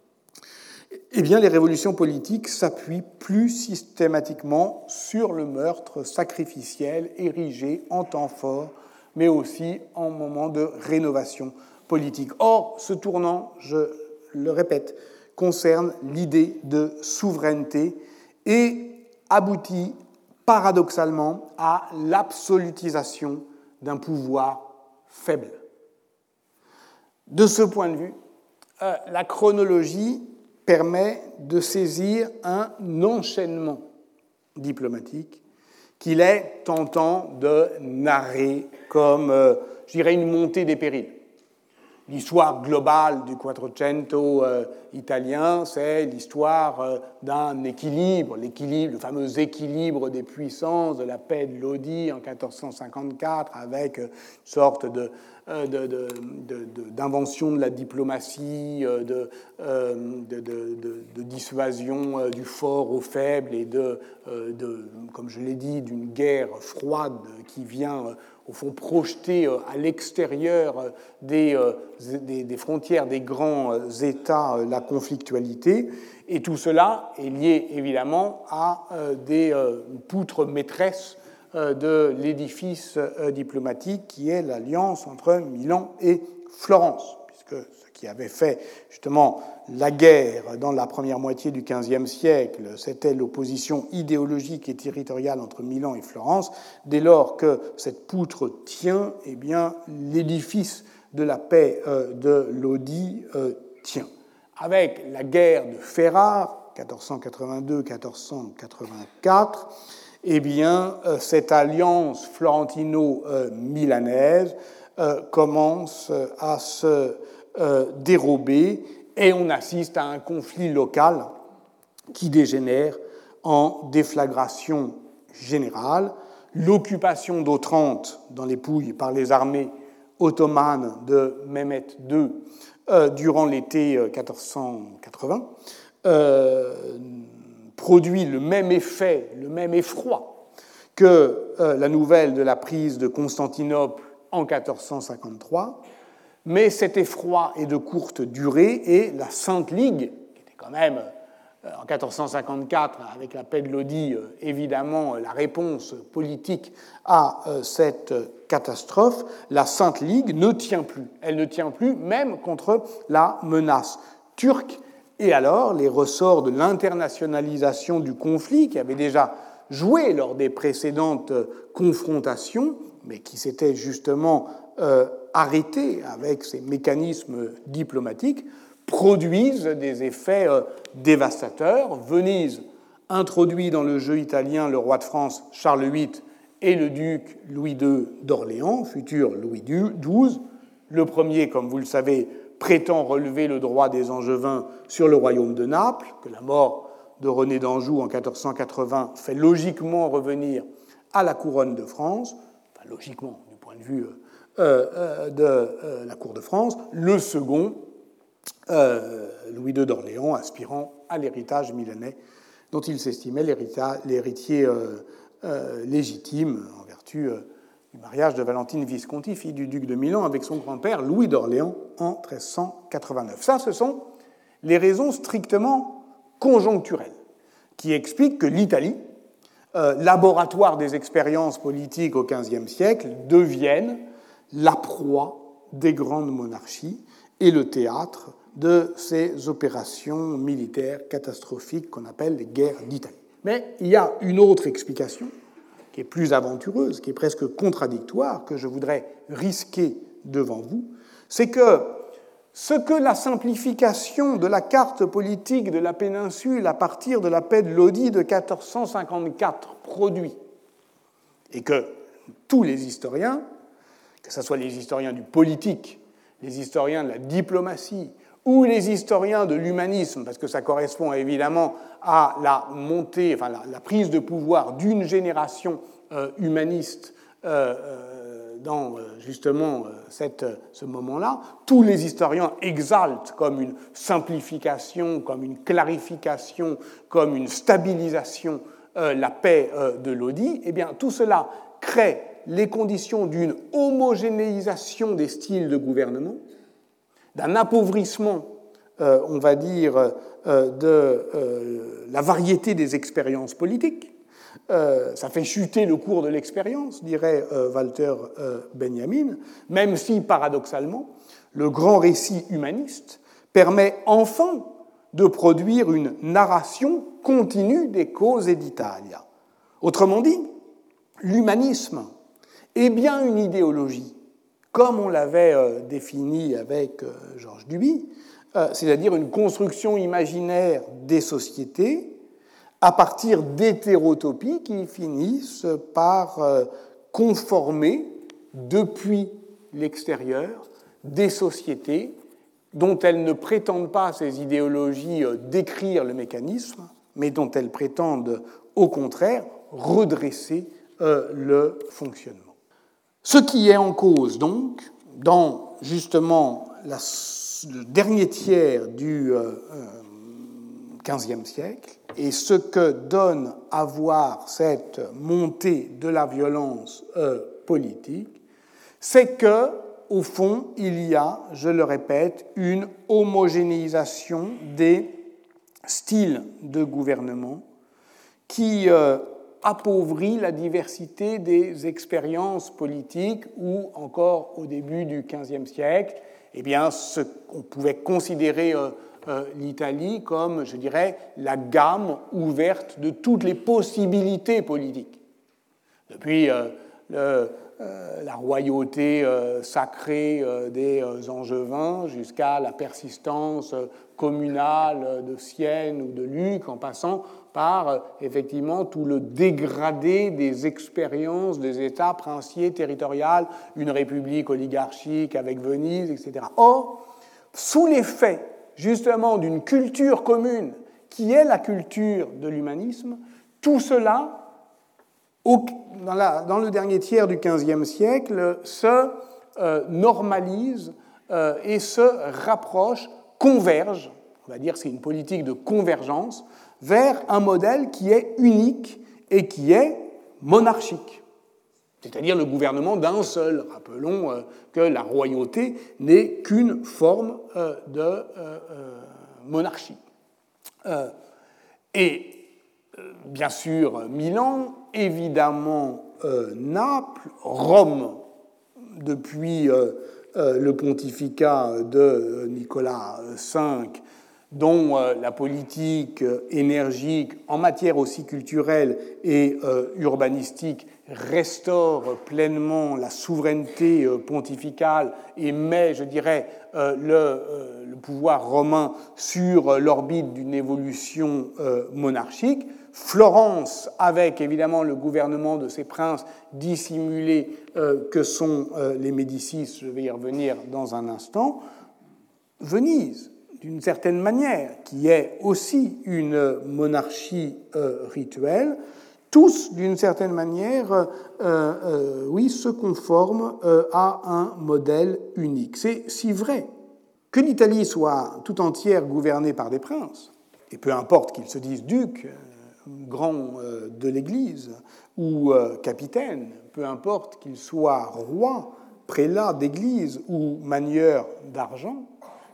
A: eh bien, les révolutions politiques s'appuient plus systématiquement sur le meurtre sacrificiel érigé en temps fort, mais aussi en moment de rénovation politique. Or, ce tournant, je le répète, concerne l'idée de souveraineté et aboutit paradoxalement à l'absolutisation d'un pouvoir faible. De ce point de vue, euh, la chronologie permet de saisir un enchaînement diplomatique qu'il est tentant de narrer comme, euh, je dirais, une montée des périls. L'histoire globale du Quattrocento euh, italien, c'est l'histoire euh, d'un équilibre, l'équilibre, le fameux équilibre des puissances de la paix de Lodi en quatorze cent cinquante-quatre, avec euh, une sorte de, euh, de, de, de, de, d'invention de la diplomatie, euh, de, euh, de, de, de, de dissuasion euh, du fort au faible et de, euh, de, comme je l'ai dit, d'une guerre froide qui vient euh, au fond projeter à l'extérieur des, des, des frontières des grands États la conflictualité. Et tout cela est lié évidemment à des poutres maîtresses de l'édifice diplomatique qui est l'alliance entre Milan et Florence, puisque ce qui avait fait justement la guerre dans la première moitié du quinzième siècle, c'était l'opposition idéologique et territoriale entre Milan et Florence. Dès lors que cette poutre tient, eh bien, l'édifice de la paix de Lodi tient. Avec la guerre de Ferrare, quatorze cent quatre-vingt-deux quatorze cent quatre-vingt-quatre, eh bien, cette alliance florentino-milanaise commence à se dérober et on assiste à un conflit local qui dégénère en déflagration générale. L'occupation d'Otrante dans les Pouilles par les armées ottomanes de Mehmet deux euh, durant l'été quatorze cent quatre-vingts euh, produit le même effet, le même effroi que euh, la nouvelle de la prise de Constantinople en quatorze cent cinquante-trois, mais cet effroi est de courte durée et la Sainte Ligue, qui était quand même euh, en quatorze cent cinquante-quatre, avec la paix de Lodi, euh, évidemment la réponse politique à euh, cette catastrophe, la Sainte Ligue ne tient plus. Elle ne tient plus même contre la menace turque. Et alors, les ressorts de l'internationalisation du conflit, qui avait déjà joué lors des précédentes confrontations, mais qui s'était justement euh, arrêté avec ces mécanismes diplomatiques, produisent des effets euh, dévastateurs. Venise introduit dans le jeu italien le roi de France Charles huit et le duc Louis deux d'Orléans, futur Louis douze. Le premier, comme vous le savez, prétend relever le droit des Angevins sur le royaume de Naples, que la mort de René d'Anjou en quatorze cent quatre-vingts fait logiquement revenir à la couronne de France, enfin logiquement du point de vue euh, euh, de euh, la cour de France. Le second, euh, Louis deux d'Orléans, aspirant à l'héritage milanais dont il s'estimait l'héritier euh, euh, légitime en vertu euh, du mariage de Valentine Visconti, fille du duc de Milan, avec son grand-père Louis d'Orléans en treize cent quatre-vingt-neuf. Ça, ce sont les raisons strictement conjoncturelles qui expliquent que l'Italie, euh, laboratoire des expériences politiques au quinzième siècle, devienne la proie des grandes monarchies et le théâtre de ces opérations militaires catastrophiques qu'on appelle les guerres d'Italie. Mais il y a une autre explication qui est plus aventureuse, qui est presque contradictoire, que je voudrais risquer devant vous, c'est que ce que la simplification de la carte politique de la péninsule à partir de la paix de Lodi de quatorze cent cinquante-quatre produit, et que tous les historiens, que ce soit les historiens du politique, les historiens de la diplomatie, ou les historiens de l'humanisme, parce que ça correspond évidemment à la montée, enfin la, la prise de pouvoir d'une génération euh, humaniste euh, euh, dans euh, justement euh, cette, ce moment-là. Tous les historiens exaltent comme une simplification, comme une clarification, comme une stabilisation euh, la paix euh, de Lodi. Eh bien, tout cela crée les conditions d'une homogénéisation des styles de gouvernement, d'un appauvrissement, euh, on va dire, euh, de euh, la variété des expériences politiques. Euh, ça fait chuter le cours de l'expérience, dirait euh, Walter euh, Benjamin, même si, paradoxalement, le grand récit humaniste permet enfin de produire une narration continue des causes d'Italia. Autrement dit, l'humanisme est bien une idéologie, comme on l'avait euh, défini avec euh, Georges Duby, euh, c'est-à-dire une construction imaginaire des sociétés à partir d'hétérotopies qui finissent par euh, conformer depuis l'extérieur des sociétés dont elles ne prétendent pas, ces idéologies, euh, décrire le mécanisme, mais dont elles prétendent au contraire redresser euh, le fonctionnement. Ce qui est en cause, donc, dans justement la, le dernier tiers du euh, quinzième siècle, et ce que donne à voir cette montée de la violence euh, politique, c'est que, au fond, il y a, je le répète, une homogénéisation des styles de gouvernement qui euh, appauvrit la diversité des expériences politiques où, encore au début du quinzième siècle, eh bien, ce, on pouvait considérer euh, euh, l'Italie comme, je dirais, la gamme ouverte de toutes les possibilités politiques. Depuis euh, le, euh, la royauté euh, sacrée euh, des euh, Angevins jusqu'à la persistance euh, communale de Sienne ou de Lucques, en passant par euh, effectivement tout le dégradé des expériences des États princiers territoriales, une république oligarchique avec Venise, et cetera. Or, sous l'effet justement d'une culture commune qui est la culture de l'humanisme, tout cela, au, dans, la, dans le dernier tiers du quinzième siècle, se euh, normalise euh, et se rapproche, converge, on va dire c'est une politique de convergence, vers un modèle qui est unique et qui est monarchique, c'est-à-dire le gouvernement d'un seul. Rappelons euh, que la royauté n'est qu'une forme euh, de euh, euh, monarchie. Euh, et euh, bien sûr Milan, évidemment euh, Naples, Rome, depuis euh, euh, le pontificat de Nicolas cinq, dont euh, la politique euh, énergique en matière aussi culturelle et euh, urbanistique restaure pleinement la souveraineté euh, pontificale et met, je dirais, euh, le, euh, le pouvoir romain sur euh, l'orbite d'une évolution euh, monarchique. Florence, avec évidemment le gouvernement de ces princes dissimulés euh, que sont euh, les Médicis, je vais y revenir dans un instant. Venise, d'une certaine manière, qui est aussi une monarchie euh, rituelle, tous, d'une certaine manière, euh, euh, oui, se conforment euh, à un modèle unique. C'est si vrai que l'Italie soit tout entière gouvernée par des princes, et peu importe qu'ils se disent ducs, grands euh, de l'Église, ou euh, capitaines, peu importe qu'ils soient rois, prélats d'Église ou manieurs d'argent,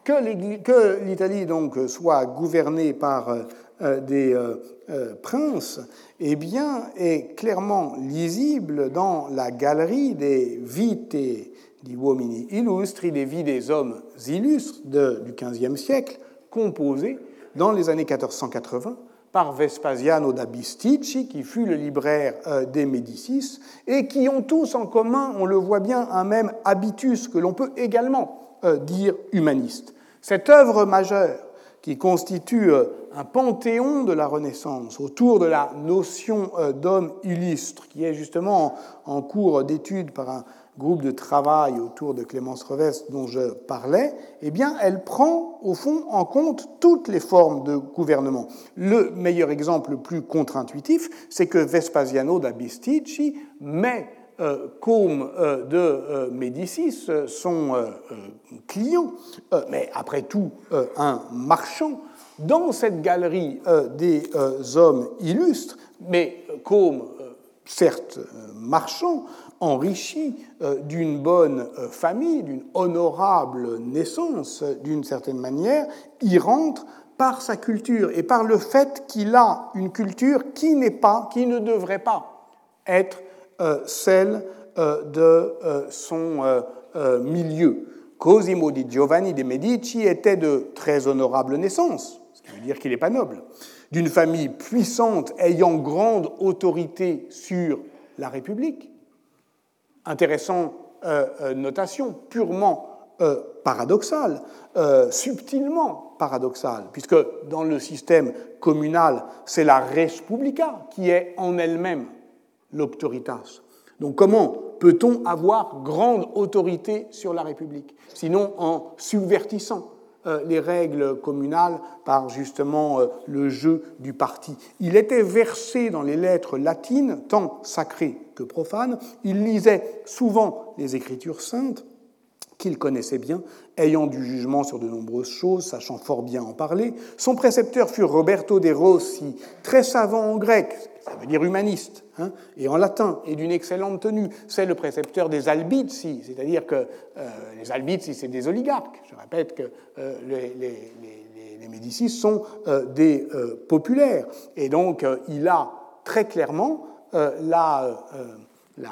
A: que l'Italie donc soit gouvernée par euh, des euh, euh, princes, eh bien, est clairement lisible dans la galerie des vite di uomini illustri, des vies des hommes illustres de, du quinzième siècle, composée dans les années quatorze cent quatre-vingts par Vespasiano da Bisticci, qui fut le libraire euh, des Médicis, et qui ont tous en commun, on le voit bien, un même habitus que l'on peut également euh, dire humaniste. Cette œuvre majeure, qui constitue un panthéon de la Renaissance autour de la notion d'homme illustre, qui est justement en cours d'étude par un groupe de travail autour de Clémence Revest dont je parlais, eh bien, elle prend au fond en compte toutes les formes de gouvernement. Le meilleur exemple, le plus contre-intuitif, c'est que Vespasiano da Bisticci met Euh, comme euh, de euh, Médicis, euh, son euh, client, euh, mais après tout euh, un marchand, dans cette galerie euh, des euh, hommes illustres, mais comme, euh, certes, euh, marchand, enrichi euh, d'une bonne euh, famille, d'une honorable naissance, euh, d'une certaine manière, y rentre par sa culture et par le fait qu'il a une culture qui n'est pas, qui ne devrait pas être Euh, celle euh, de euh, son euh, euh, milieu. Cosimo di Giovanni de' Medici était de très honorable naissance, ce qui veut dire qu'il n'est pas noble, d'une famille puissante ayant grande autorité sur la République. Intéressant euh, euh, notation, purement euh, paradoxale, euh, subtilement paradoxale, puisque dans le système communal, c'est la res publica qui est en elle-même l'auctoritas. Donc comment peut-on avoir grande autorité sur la République, sinon en subvertissant euh, les règles communales par justement euh, le jeu du parti. Il était versé dans les lettres latines, tant sacrées que profanes, il lisait souvent les Écritures saintes, qu'il connaissait bien, ayant du jugement sur de nombreuses choses, sachant fort bien en parler. Son précepteur fut Roberto de Rossi, très savant en grec, ça veut dire humaniste, hein, et en latin, et d'une excellente tenue. C'est le précepteur des Albizzi, c'est-à-dire que euh, les Albizzi, c'est des oligarques. Je répète que euh, les, les, les, les Médicis sont euh, des euh, populaires. Et donc, euh, il a très clairement euh, la, euh, la,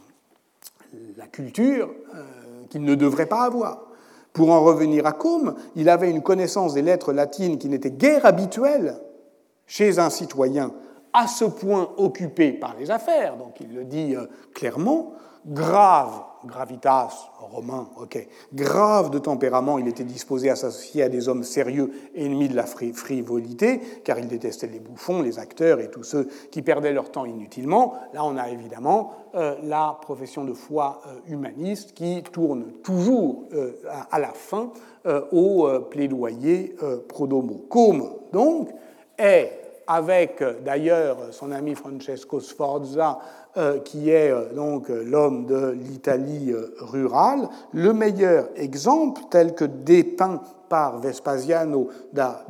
A: la, la culture euh, qu'il ne devrait pas avoir. Pour en revenir à Combe, il avait une connaissance des lettres latines qui n'était guère habituelle chez un citoyen à ce point occupé par les affaires, donc il le dit euh, clairement, grave, gravitas, romain, ok, grave de tempérament, il était disposé à s'associer à des hommes sérieux, ennemis de la frivolité, car il détestait les bouffons, les acteurs et tous ceux qui perdaient leur temps inutilement. Là, on a évidemment euh, la profession de foi euh, humaniste qui tourne toujours euh, à, à la fin euh, au euh, plaidoyer euh, pro domo. Combe, donc, est avec d'ailleurs son ami Francesco Sforza, euh, qui est euh, donc l'homme de l'Italie euh, rurale, le meilleur exemple tel que dépeint par Vespasiano da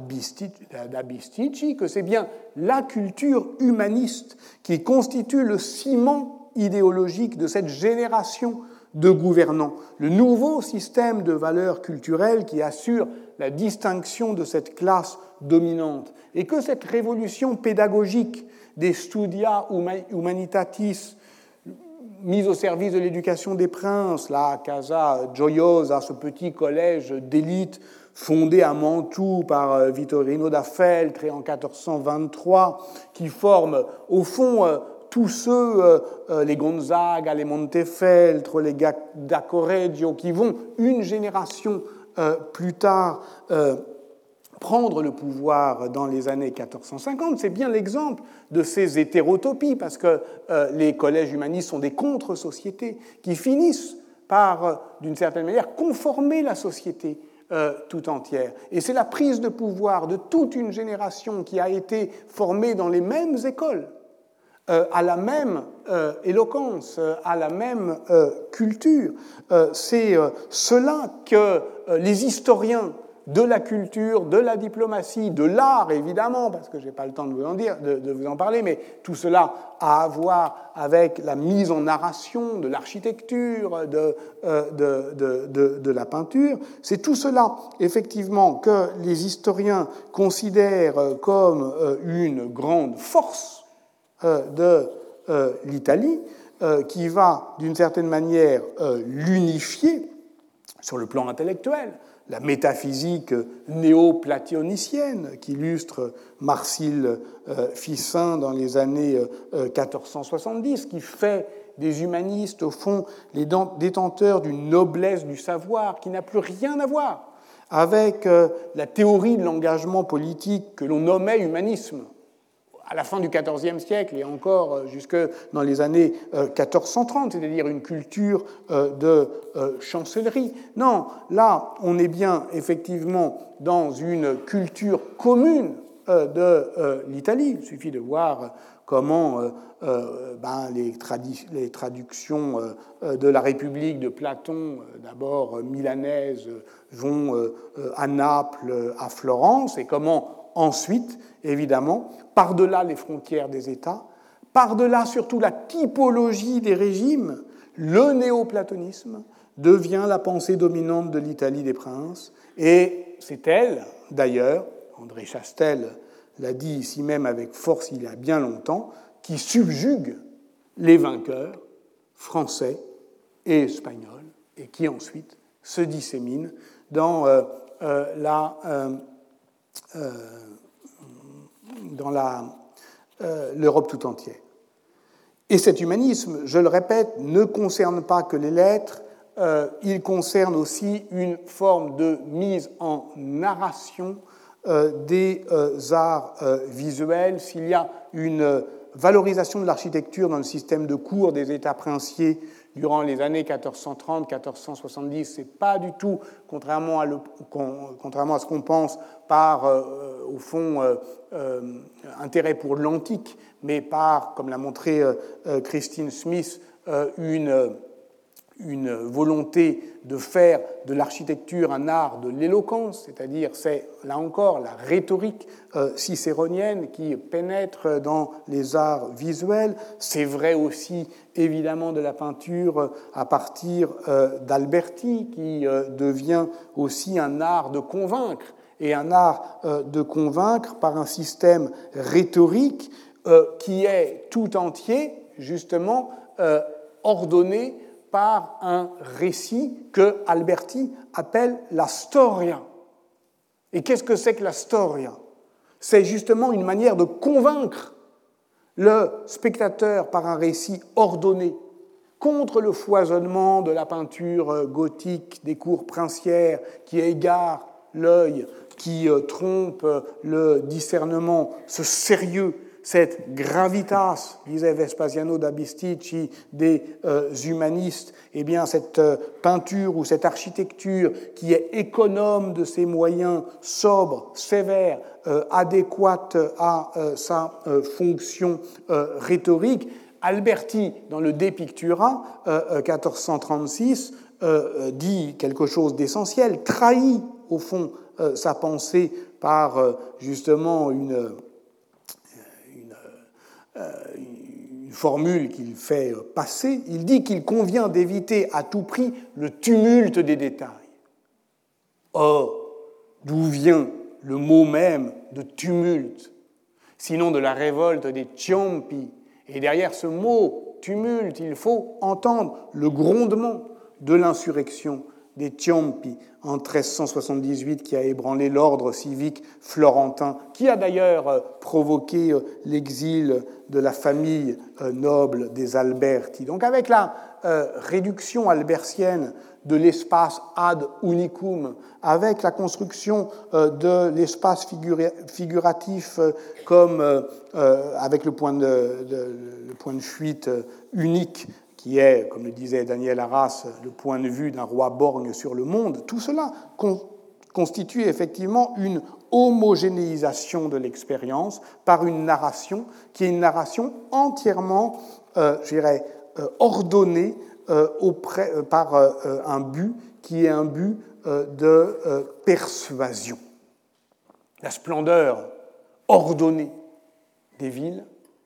A: Bisticci, que c'est bien la culture humaniste qui constitue le ciment idéologique de cette génération de gouvernants, le nouveau système de valeurs culturelles qui assure la distinction de cette classe dominante, et que cette révolution pédagogique des studia humanitatis mise au service de l'éducation des princes, la Casa Gioiosa, ce petit collège d'élite fondé à Mantoue par Vittorino da Feltre en quatorze cent vingt-trois, qui forme au fond tous ceux, les Gonzaga, les Montefeltro, les da Correggio, qui vont une génération plus tard prendre le pouvoir dans les années quatorze cent cinquante, c'est bien l'exemple de ces hétérotopies, parce que euh, les collèges humanistes sont des contre-sociétés qui finissent par, euh, d'une certaine manière, conformer la société euh, tout entière. Et c'est la prise de pouvoir de toute une génération qui a été formée dans les mêmes écoles, euh, à la même euh, éloquence, euh, à la même euh, culture. Euh, c'est euh, cela que euh, les historiens de la culture, de la diplomatie, de l'art, évidemment, parce que je n'ai pas le temps de vous en dire, de, de vous en parler, mais tout cela a à voir avec la mise en narration de l'architecture, de, euh, de, de, de, de la peinture. C'est tout cela, effectivement, que les historiens considèrent comme une grande force euh, de euh, l'Italie, euh, qui va, d'une certaine manière, euh, l'unifier sur le plan intellectuel. La métaphysique néo-platonicienne qu'illustre Marcille euh, Ficin dans les années euh, quatorze cent soixante-dix, qui fait des humanistes, au fond, les détenteurs d'une noblesse du savoir qui n'a plus rien à voir avec euh, la théorie de l'engagement politique que l'on nommait humanisme à la fin du quatorzième siècle et encore jusque dans les années quatorze cent trente, c'est-à-dire une culture de chancellerie. Non, là, on est bien effectivement dans une culture commune de l'Italie. Il suffit de voir comment euh, ben, les, tradi- les traductions euh, de la République de Platon, euh, d'abord milanaises, vont euh, à Naples, à Florence, et comment ensuite, évidemment, par-delà les frontières des États, par-delà surtout la typologie des régimes, le néoplatonisme devient la pensée dominante de l'Italie des princes, et c'est elle, d'ailleurs, André Chastel l'a dit ici même avec force il y a bien longtemps, qui subjugue les vainqueurs français et espagnols, et qui ensuite se dissémine dans euh, euh, la... Euh, euh, dans la, euh, l'Europe tout entière. Et cet humanisme, je le répète, ne concerne pas que les lettres, euh, il concerne aussi une forme de mise en narration euh, des euh, arts euh, visuels. S'il y a une valorisation de l'architecture dans le système de cours des États princiers durant les années quatorze cent trente à quatorze cent soixante-dix, ce n'est pas du tout, contrairement à, le, contrairement à ce qu'on pense, par, euh, au fond, euh, euh, intérêt pour l'antique, mais par, comme l'a montré euh, Christine Smith, euh, une, une volonté de faire de l'architecture un art de l'éloquence, c'est-à-dire c'est, là encore, la rhétorique euh, cicéronienne qui pénètre dans les arts visuels. C'est vrai aussi, évidemment, de la peinture à partir euh, d'Alberti, qui euh, devient aussi un art de convaincre, et un art euh, de convaincre par un système rhétorique euh, qui est tout entier, justement, euh, ordonné par un récit que Alberti appelle la storia. Et qu'est-ce que c'est que la storia? C'est justement une manière de convaincre le spectateur par un récit ordonné contre le foisonnement de la peinture gothique, des cours princières qui égare l'œil, qui trompe le discernement, ce sérieux, cette gravitas, disait Vespasiano da Bisticci, des euh, humanistes, eh bien cette euh, peinture ou cette architecture qui est économe de ses moyens, sobre, sévère, euh, adéquate à euh, sa euh, fonction euh, rhétorique. Alberti, dans le De Pictura, euh, quatorze cent trente-six, euh, dit quelque chose d'essentiel, trahit au fond euh, sa pensée par euh, justement une... une formule qu'il fait passer, il dit qu'il convient d'éviter à tout prix le tumulte des détails. Or, d'où vient le mot même de tumulte, sinon de la révolte des Ciompi? Et derrière ce mot tumulte, il faut entendre le grondement de l'insurrection des Ciompi en treize cent soixante-dix-huit qui a ébranlé l'ordre civique florentin, qui a d'ailleurs provoqué l'exil de la famille noble des Alberti. Donc avec la euh, réduction albertienne de l'espace ad unicum, avec la construction euh, de l'espace figura- figuratif euh, comme euh, euh, avec le point de, de, le point de fuite euh, unique, qui est, comme le disait Daniel Arras, le point de vue d'un roi borgne sur le monde, tout cela con- constitue effectivement une homogénéisation de l'expérience par une narration qui est une narration entièrement, euh, je dirais, euh, ordonnée euh, auprès, euh, par euh, un but qui est un but euh, de euh, persuasion. La splendeur ordonnée des villes,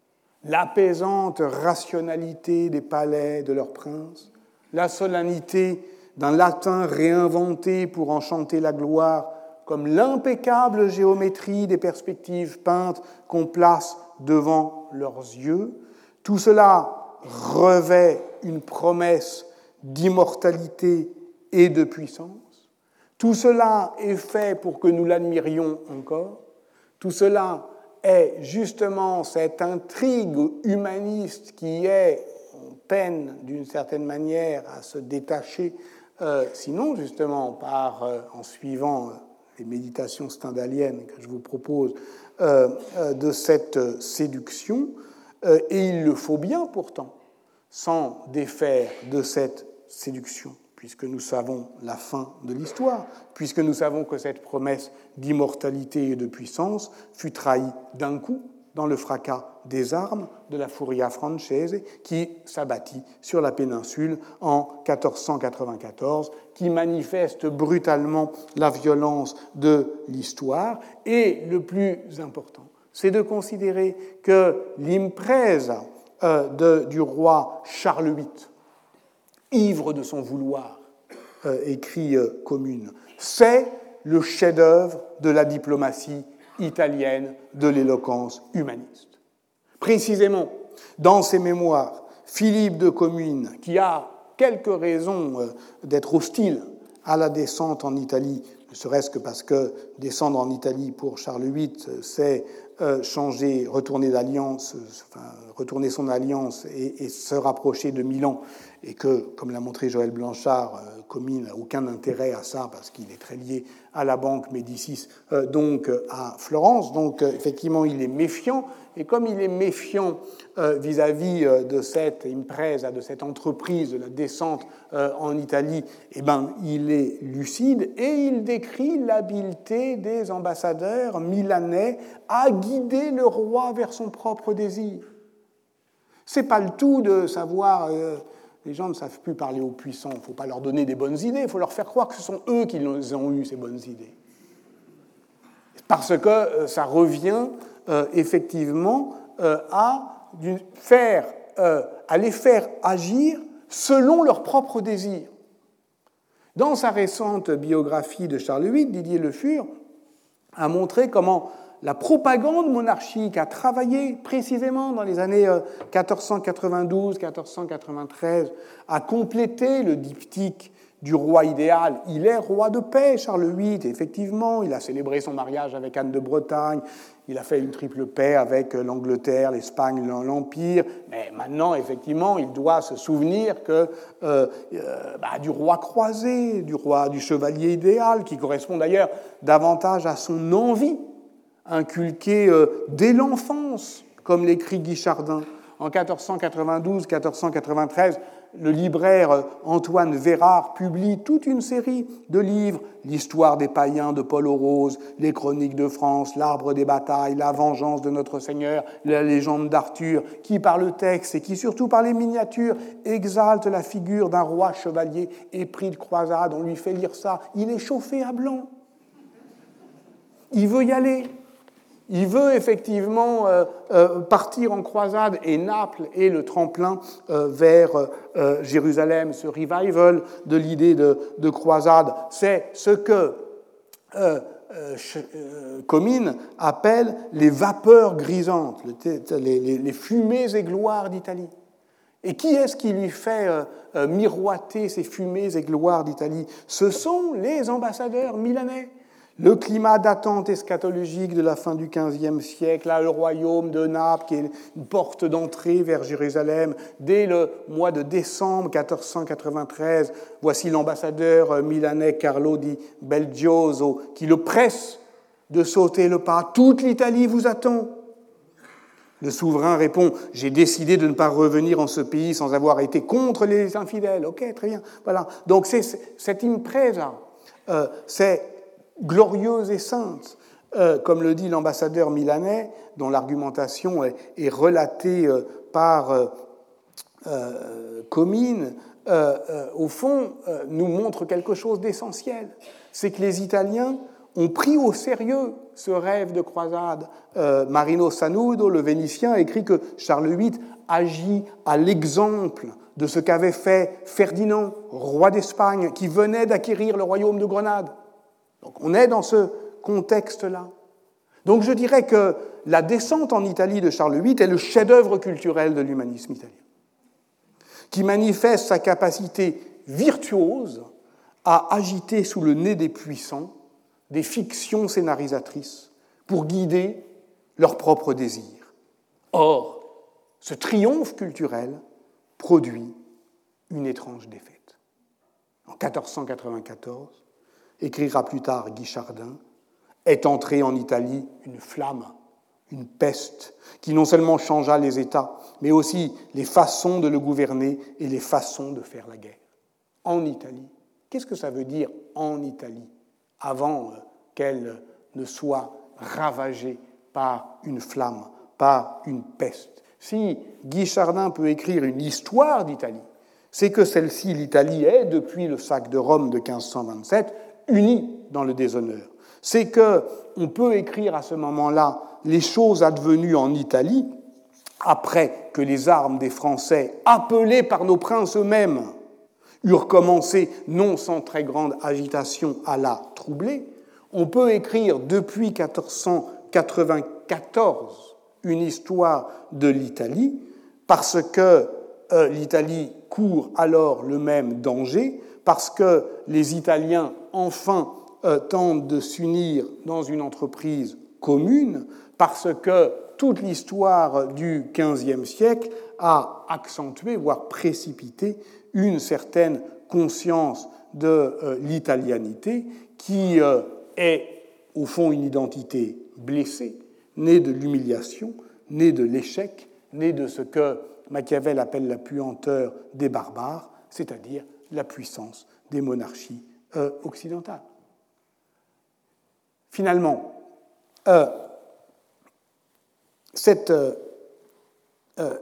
A: l'apaisante rationalité des palais de leurs princes, la solennité d'un latin réinventé pour enchanter la gloire, comme l'impeccable géométrie des perspectives peintes qu'on place devant leurs yeux, tout cela revêt une promesse d'immortalité et de puissance. Tout cela est fait pour que nous l'admirions encore. Tout cela est justement cette intrigue humaniste qui est, on peine d'une certaine manière à se détacher, euh, sinon justement par, euh, en suivant euh, les méditations stendhaliennes que je vous propose, euh, euh, de cette séduction, euh, et il le faut bien pourtant, sans défaire de cette séduction, puisque nous savons la fin de l'histoire, puisque nous savons que cette promesse d'immortalité et de puissance fut trahie d'un coup dans le fracas des armes de la Furia Francese qui s'abattit sur la péninsule en quatorze cent quatre-vingt-quatorze, qui manifeste brutalement la violence de l'histoire. Et le plus important, c'est de considérer que l'impresa euh, de, du roi Charles huit, ivre de son vouloir, euh, écrit euh, Commune, c'est le chef-d'œuvre de la diplomatie italienne de l'éloquence humaniste. Précisément, dans ses mémoires, Philippe de Commune, qui a quelques raisons euh, d'être hostile à la descente en Italie, ne serait-ce que parce que descendre en Italie pour Charles huit, c'est euh, changer, retourner d'alliance, enfin, retourner son alliance et, et se rapprocher de Milan, et que, comme l'a montré Joël Blanchard, euh, Comines n'a aucun intérêt à ça parce qu'il est très lié à la banque Médicis, euh, donc à Florence. Donc, euh, effectivement, il est méfiant. Et comme il est méfiant euh, vis-à-vis euh, de cette impresa, de cette entreprise de la descente euh, en Italie, eh ben, il est lucide et il décrit l'habileté des ambassadeurs milanais à guider le roi vers son propre désir. C'est pas le tout de savoir... Euh, les gens ne savent plus parler aux puissants. Il ne faut pas leur donner des bonnes idées, il faut leur faire croire que ce sont eux qui ont eu ces bonnes idées. Parce que euh, ça revient euh, effectivement euh, à, faire, euh, à les faire agir selon leurs propres désirs. Dans sa récente biographie de Charles huit, Didier Le Fur a montré comment la propagande monarchique a travaillé précisément dans les années quatorze cent quatre-vingt-douze quatorze cent quatre-vingt-treize à compléter le diptyque du roi idéal. Il est roi de paix, Charles huit, effectivement. Il a célébré son mariage avec Anne de Bretagne. Il a fait une triple paix avec l'Angleterre, l'Espagne, l'Empire. Mais maintenant, effectivement, il doit se souvenir que euh, euh, bah, du roi croisé, du roi, du chevalier idéal, qui correspond d'ailleurs davantage à son envie, inculquée euh, dès l'enfance, comme l'écrit Guichardin. En quatorze cent quatre-vingt-douze quatorze cent quatre-vingt-treize, le libraire Antoine Vérard publie toute une série de livres, l'histoire des païens de Paul Orose, les chroniques de France, l'arbre des batailles, la vengeance de notre Seigneur, la légende d'Arthur, qui par le texte et qui surtout par les miniatures exalte la figure d'un roi chevalier épris de croisade. On lui fait lire ça, il est chauffé à blanc. Il veut y aller. Il veut effectivement euh, euh, partir en croisade, et Naples est le tremplin euh, vers euh, Jérusalem. Ce revival de l'idée de, de croisade, c'est ce que euh, euh, Comines appelle les vapeurs grisantes, les, les, les fumées et gloires d'Italie. Et qui est-ce qui lui fait euh, euh, miroiter ces fumées et gloires d'Italie? Ce sont les ambassadeurs milanais. Le climat d'attente eschatologique de la fin du quinzième siècle, là, le royaume de Naples, qui est une porte d'entrée vers Jérusalem, dès le mois de décembre quatorze cent quatre-vingt-treize, voici l'ambassadeur milanais Carlo di Belgioso qui le presse de sauter le pas. Toute l'Italie vous attend. Le souverain répond « J'ai décidé de ne pas revenir en ce pays sans avoir été contre les infidèles. » Ok, très bien. Voilà. Donc c'est cette impresa, euh, c'est glorieuse et sainte, euh, comme le dit l'ambassadeur milanais, dont l'argumentation est, est relatée euh, par euh, euh, Comines, euh, euh, au fond, euh, nous montre quelque chose d'essentiel. C'est que les Italiens ont pris au sérieux ce rêve de croisade. Euh, Marino Sanudo, le Vénitien, écrit que Charles huit agit à l'exemple de ce qu'avait fait Ferdinand, roi d'Espagne, qui venait d'acquérir le royaume de Grenade. Donc on est dans ce contexte-là. Donc je dirais que la descente en Italie de Charles huit est le chef-d'œuvre culturel de l'humanisme italien, qui manifeste sa capacité virtuose à agiter sous le nez des puissants des fictions scénarisatrices pour guider leurs propres désirs. Or, ce triomphe culturel produit une étrange défaite. En quatorze cent quatre-vingt-quatorze, écrira plus tard Guichardin, est entrée en Italie une flamme, une peste, qui non seulement changea les États, mais aussi les façons de le gouverner et les façons de faire la guerre. En Italie. Qu'est-ce que ça veut dire en Italie, avant qu'elle ne soit ravagée par une flamme, par une peste? Si Guichardin peut écrire une histoire d'Italie, c'est que celle-ci, l'Italie, est, depuis le sac de Rome de quinze cent vingt-sept, unis dans le déshonneur. C'est qu'on peut écrire à ce moment-là les choses advenues en Italie après que les armes des Français, appelés par nos princes eux-mêmes, eurent commencé, non sans très grande agitation, à la troubler. On peut écrire depuis quatorze cent quatre-vingt-quatorze une histoire de l'Italie parce que euh, l'Italie court alors le même danger, parce que les Italiens, enfin, euh, tentent de s'unir dans une entreprise commune, parce que toute l'histoire du quinzième siècle a accentué, voire précipité, une certaine conscience de euh, l'italianité qui euh, est, au fond, une identité blessée, née de l'humiliation, née de l'échec, née de ce que Machiavel appelle la puanteur des barbares, c'est-à-dire la puissance des monarchies euh, occidentales. Finalement, euh, cette, euh, euh,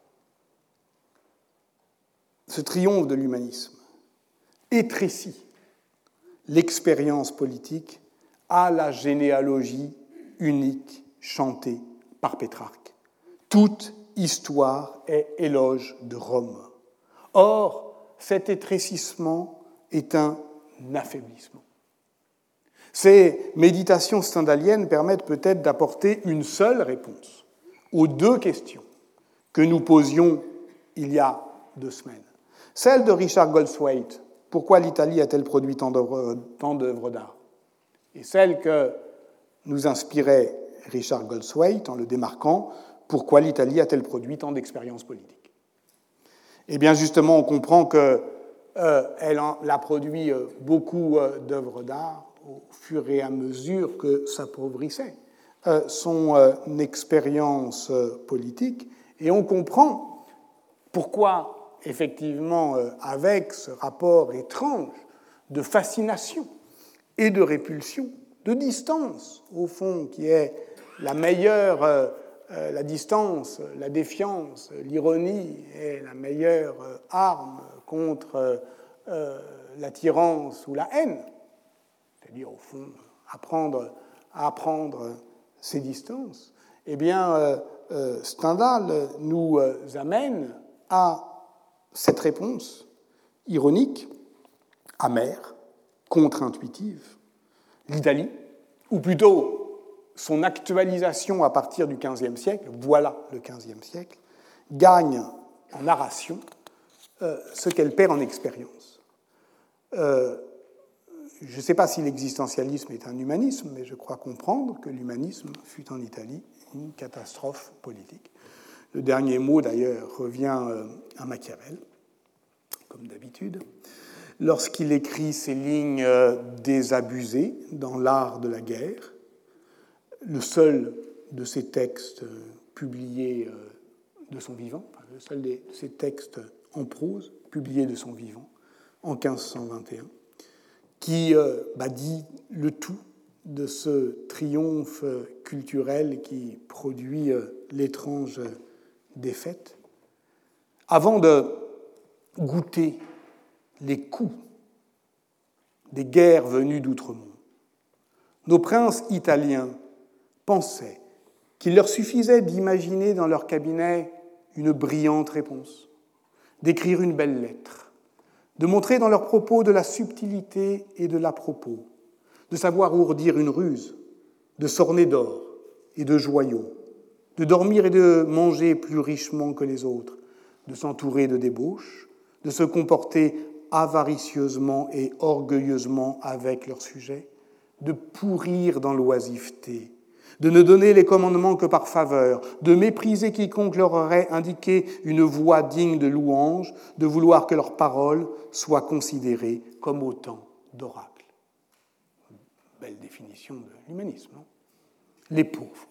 A: ce triomphe de l'humanisme étrécit l'expérience politique à la généalogie unique chantée par Pétrarque. Toute histoire est éloge de Rome. Or, cet étrécissement est un affaiblissement. Ces méditations stendhaliennes permettent peut-être d'apporter une seule réponse aux deux questions que nous posions il y a deux semaines. Celle de Richard Goldthwait, pourquoi l'Italie a-t-elle produit tant d'œuvres d'art? Et celle que nous inspirait Richard Goldthwait en le démarquant, pourquoi l'Italie a-t-elle produit tant d'expériences politiques? Eh bien, justement, on comprend qu'elle euh, a produit euh, beaucoup euh, d'œuvres d'art au fur et à mesure que s'appauvrissait euh, son euh, expérience euh, politique, et on comprend pourquoi, effectivement, euh, avec ce rapport étrange de fascination et de répulsion, de distance, au fond, qui est la meilleure, euh, euh, la distance, la défiance, l'ironie est la meilleure euh, arme contre euh, l'attirance ou la haine, c'est-à-dire, au fond, apprendre à apprendre ces distances, eh bien, euh, euh, Stendhal nous euh, amène à cette réponse ironique, amère, contre-intuitive. L'Italie, ou plutôt son actualisation à partir du quinzième siècle, voilà le quinzième siècle, gagne en narration euh, ce qu'elle perd en expérience. Euh, je ne sais pas si l'existentialisme est un humanisme, mais je crois comprendre que l'humanisme fut en Italie une catastrophe politique. Le dernier mot, d'ailleurs, revient euh, à Machiavel, comme d'habitude, lorsqu'il écrit ces lignes désabusées dans l'art de la guerre, le seul de ces textes publiés de son vivant, le seul de ces textes en prose publiés de son vivant, en quinze cent vingt et un, qui bah, dit le tout de ce triomphe culturel qui produit l'étrange défaite, avant de goûter les coups des guerres venues d'outre-monde. Nos princes italiens pensaient qu'il leur suffisait d'imaginer dans leur cabinet une brillante réponse, d'écrire une belle lettre, de montrer dans leurs propos de la subtilité et de l'à-propos, de savoir ourdir une ruse, de s'orner d'or et de joyaux, de dormir et de manger plus richement que les autres, de s'entourer de débauches, de se comporter avaricieusement et orgueilleusement avec leurs sujets, de pourrir dans l'oisiveté, de ne donner les commandements que par faveur, de mépriser quiconque leur aurait indiqué une voie digne de louange, de vouloir que leurs paroles soient considérées comme autant d'oracles. Belle définition de l'humanisme, non ? Les pauvres.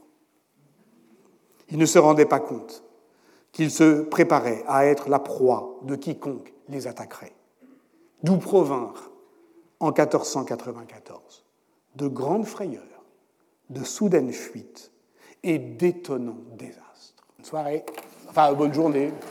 A: Ils ne se rendaient pas compte qu'ils se préparaient à être la proie de quiconque les attaquerait. D'où provinrent, en quatorze cent quatre-vingt-quatorze, de grandes frayeurs, de soudaines fuites et d'étonnants désastres. Bonne soirée, enfin bonne journée.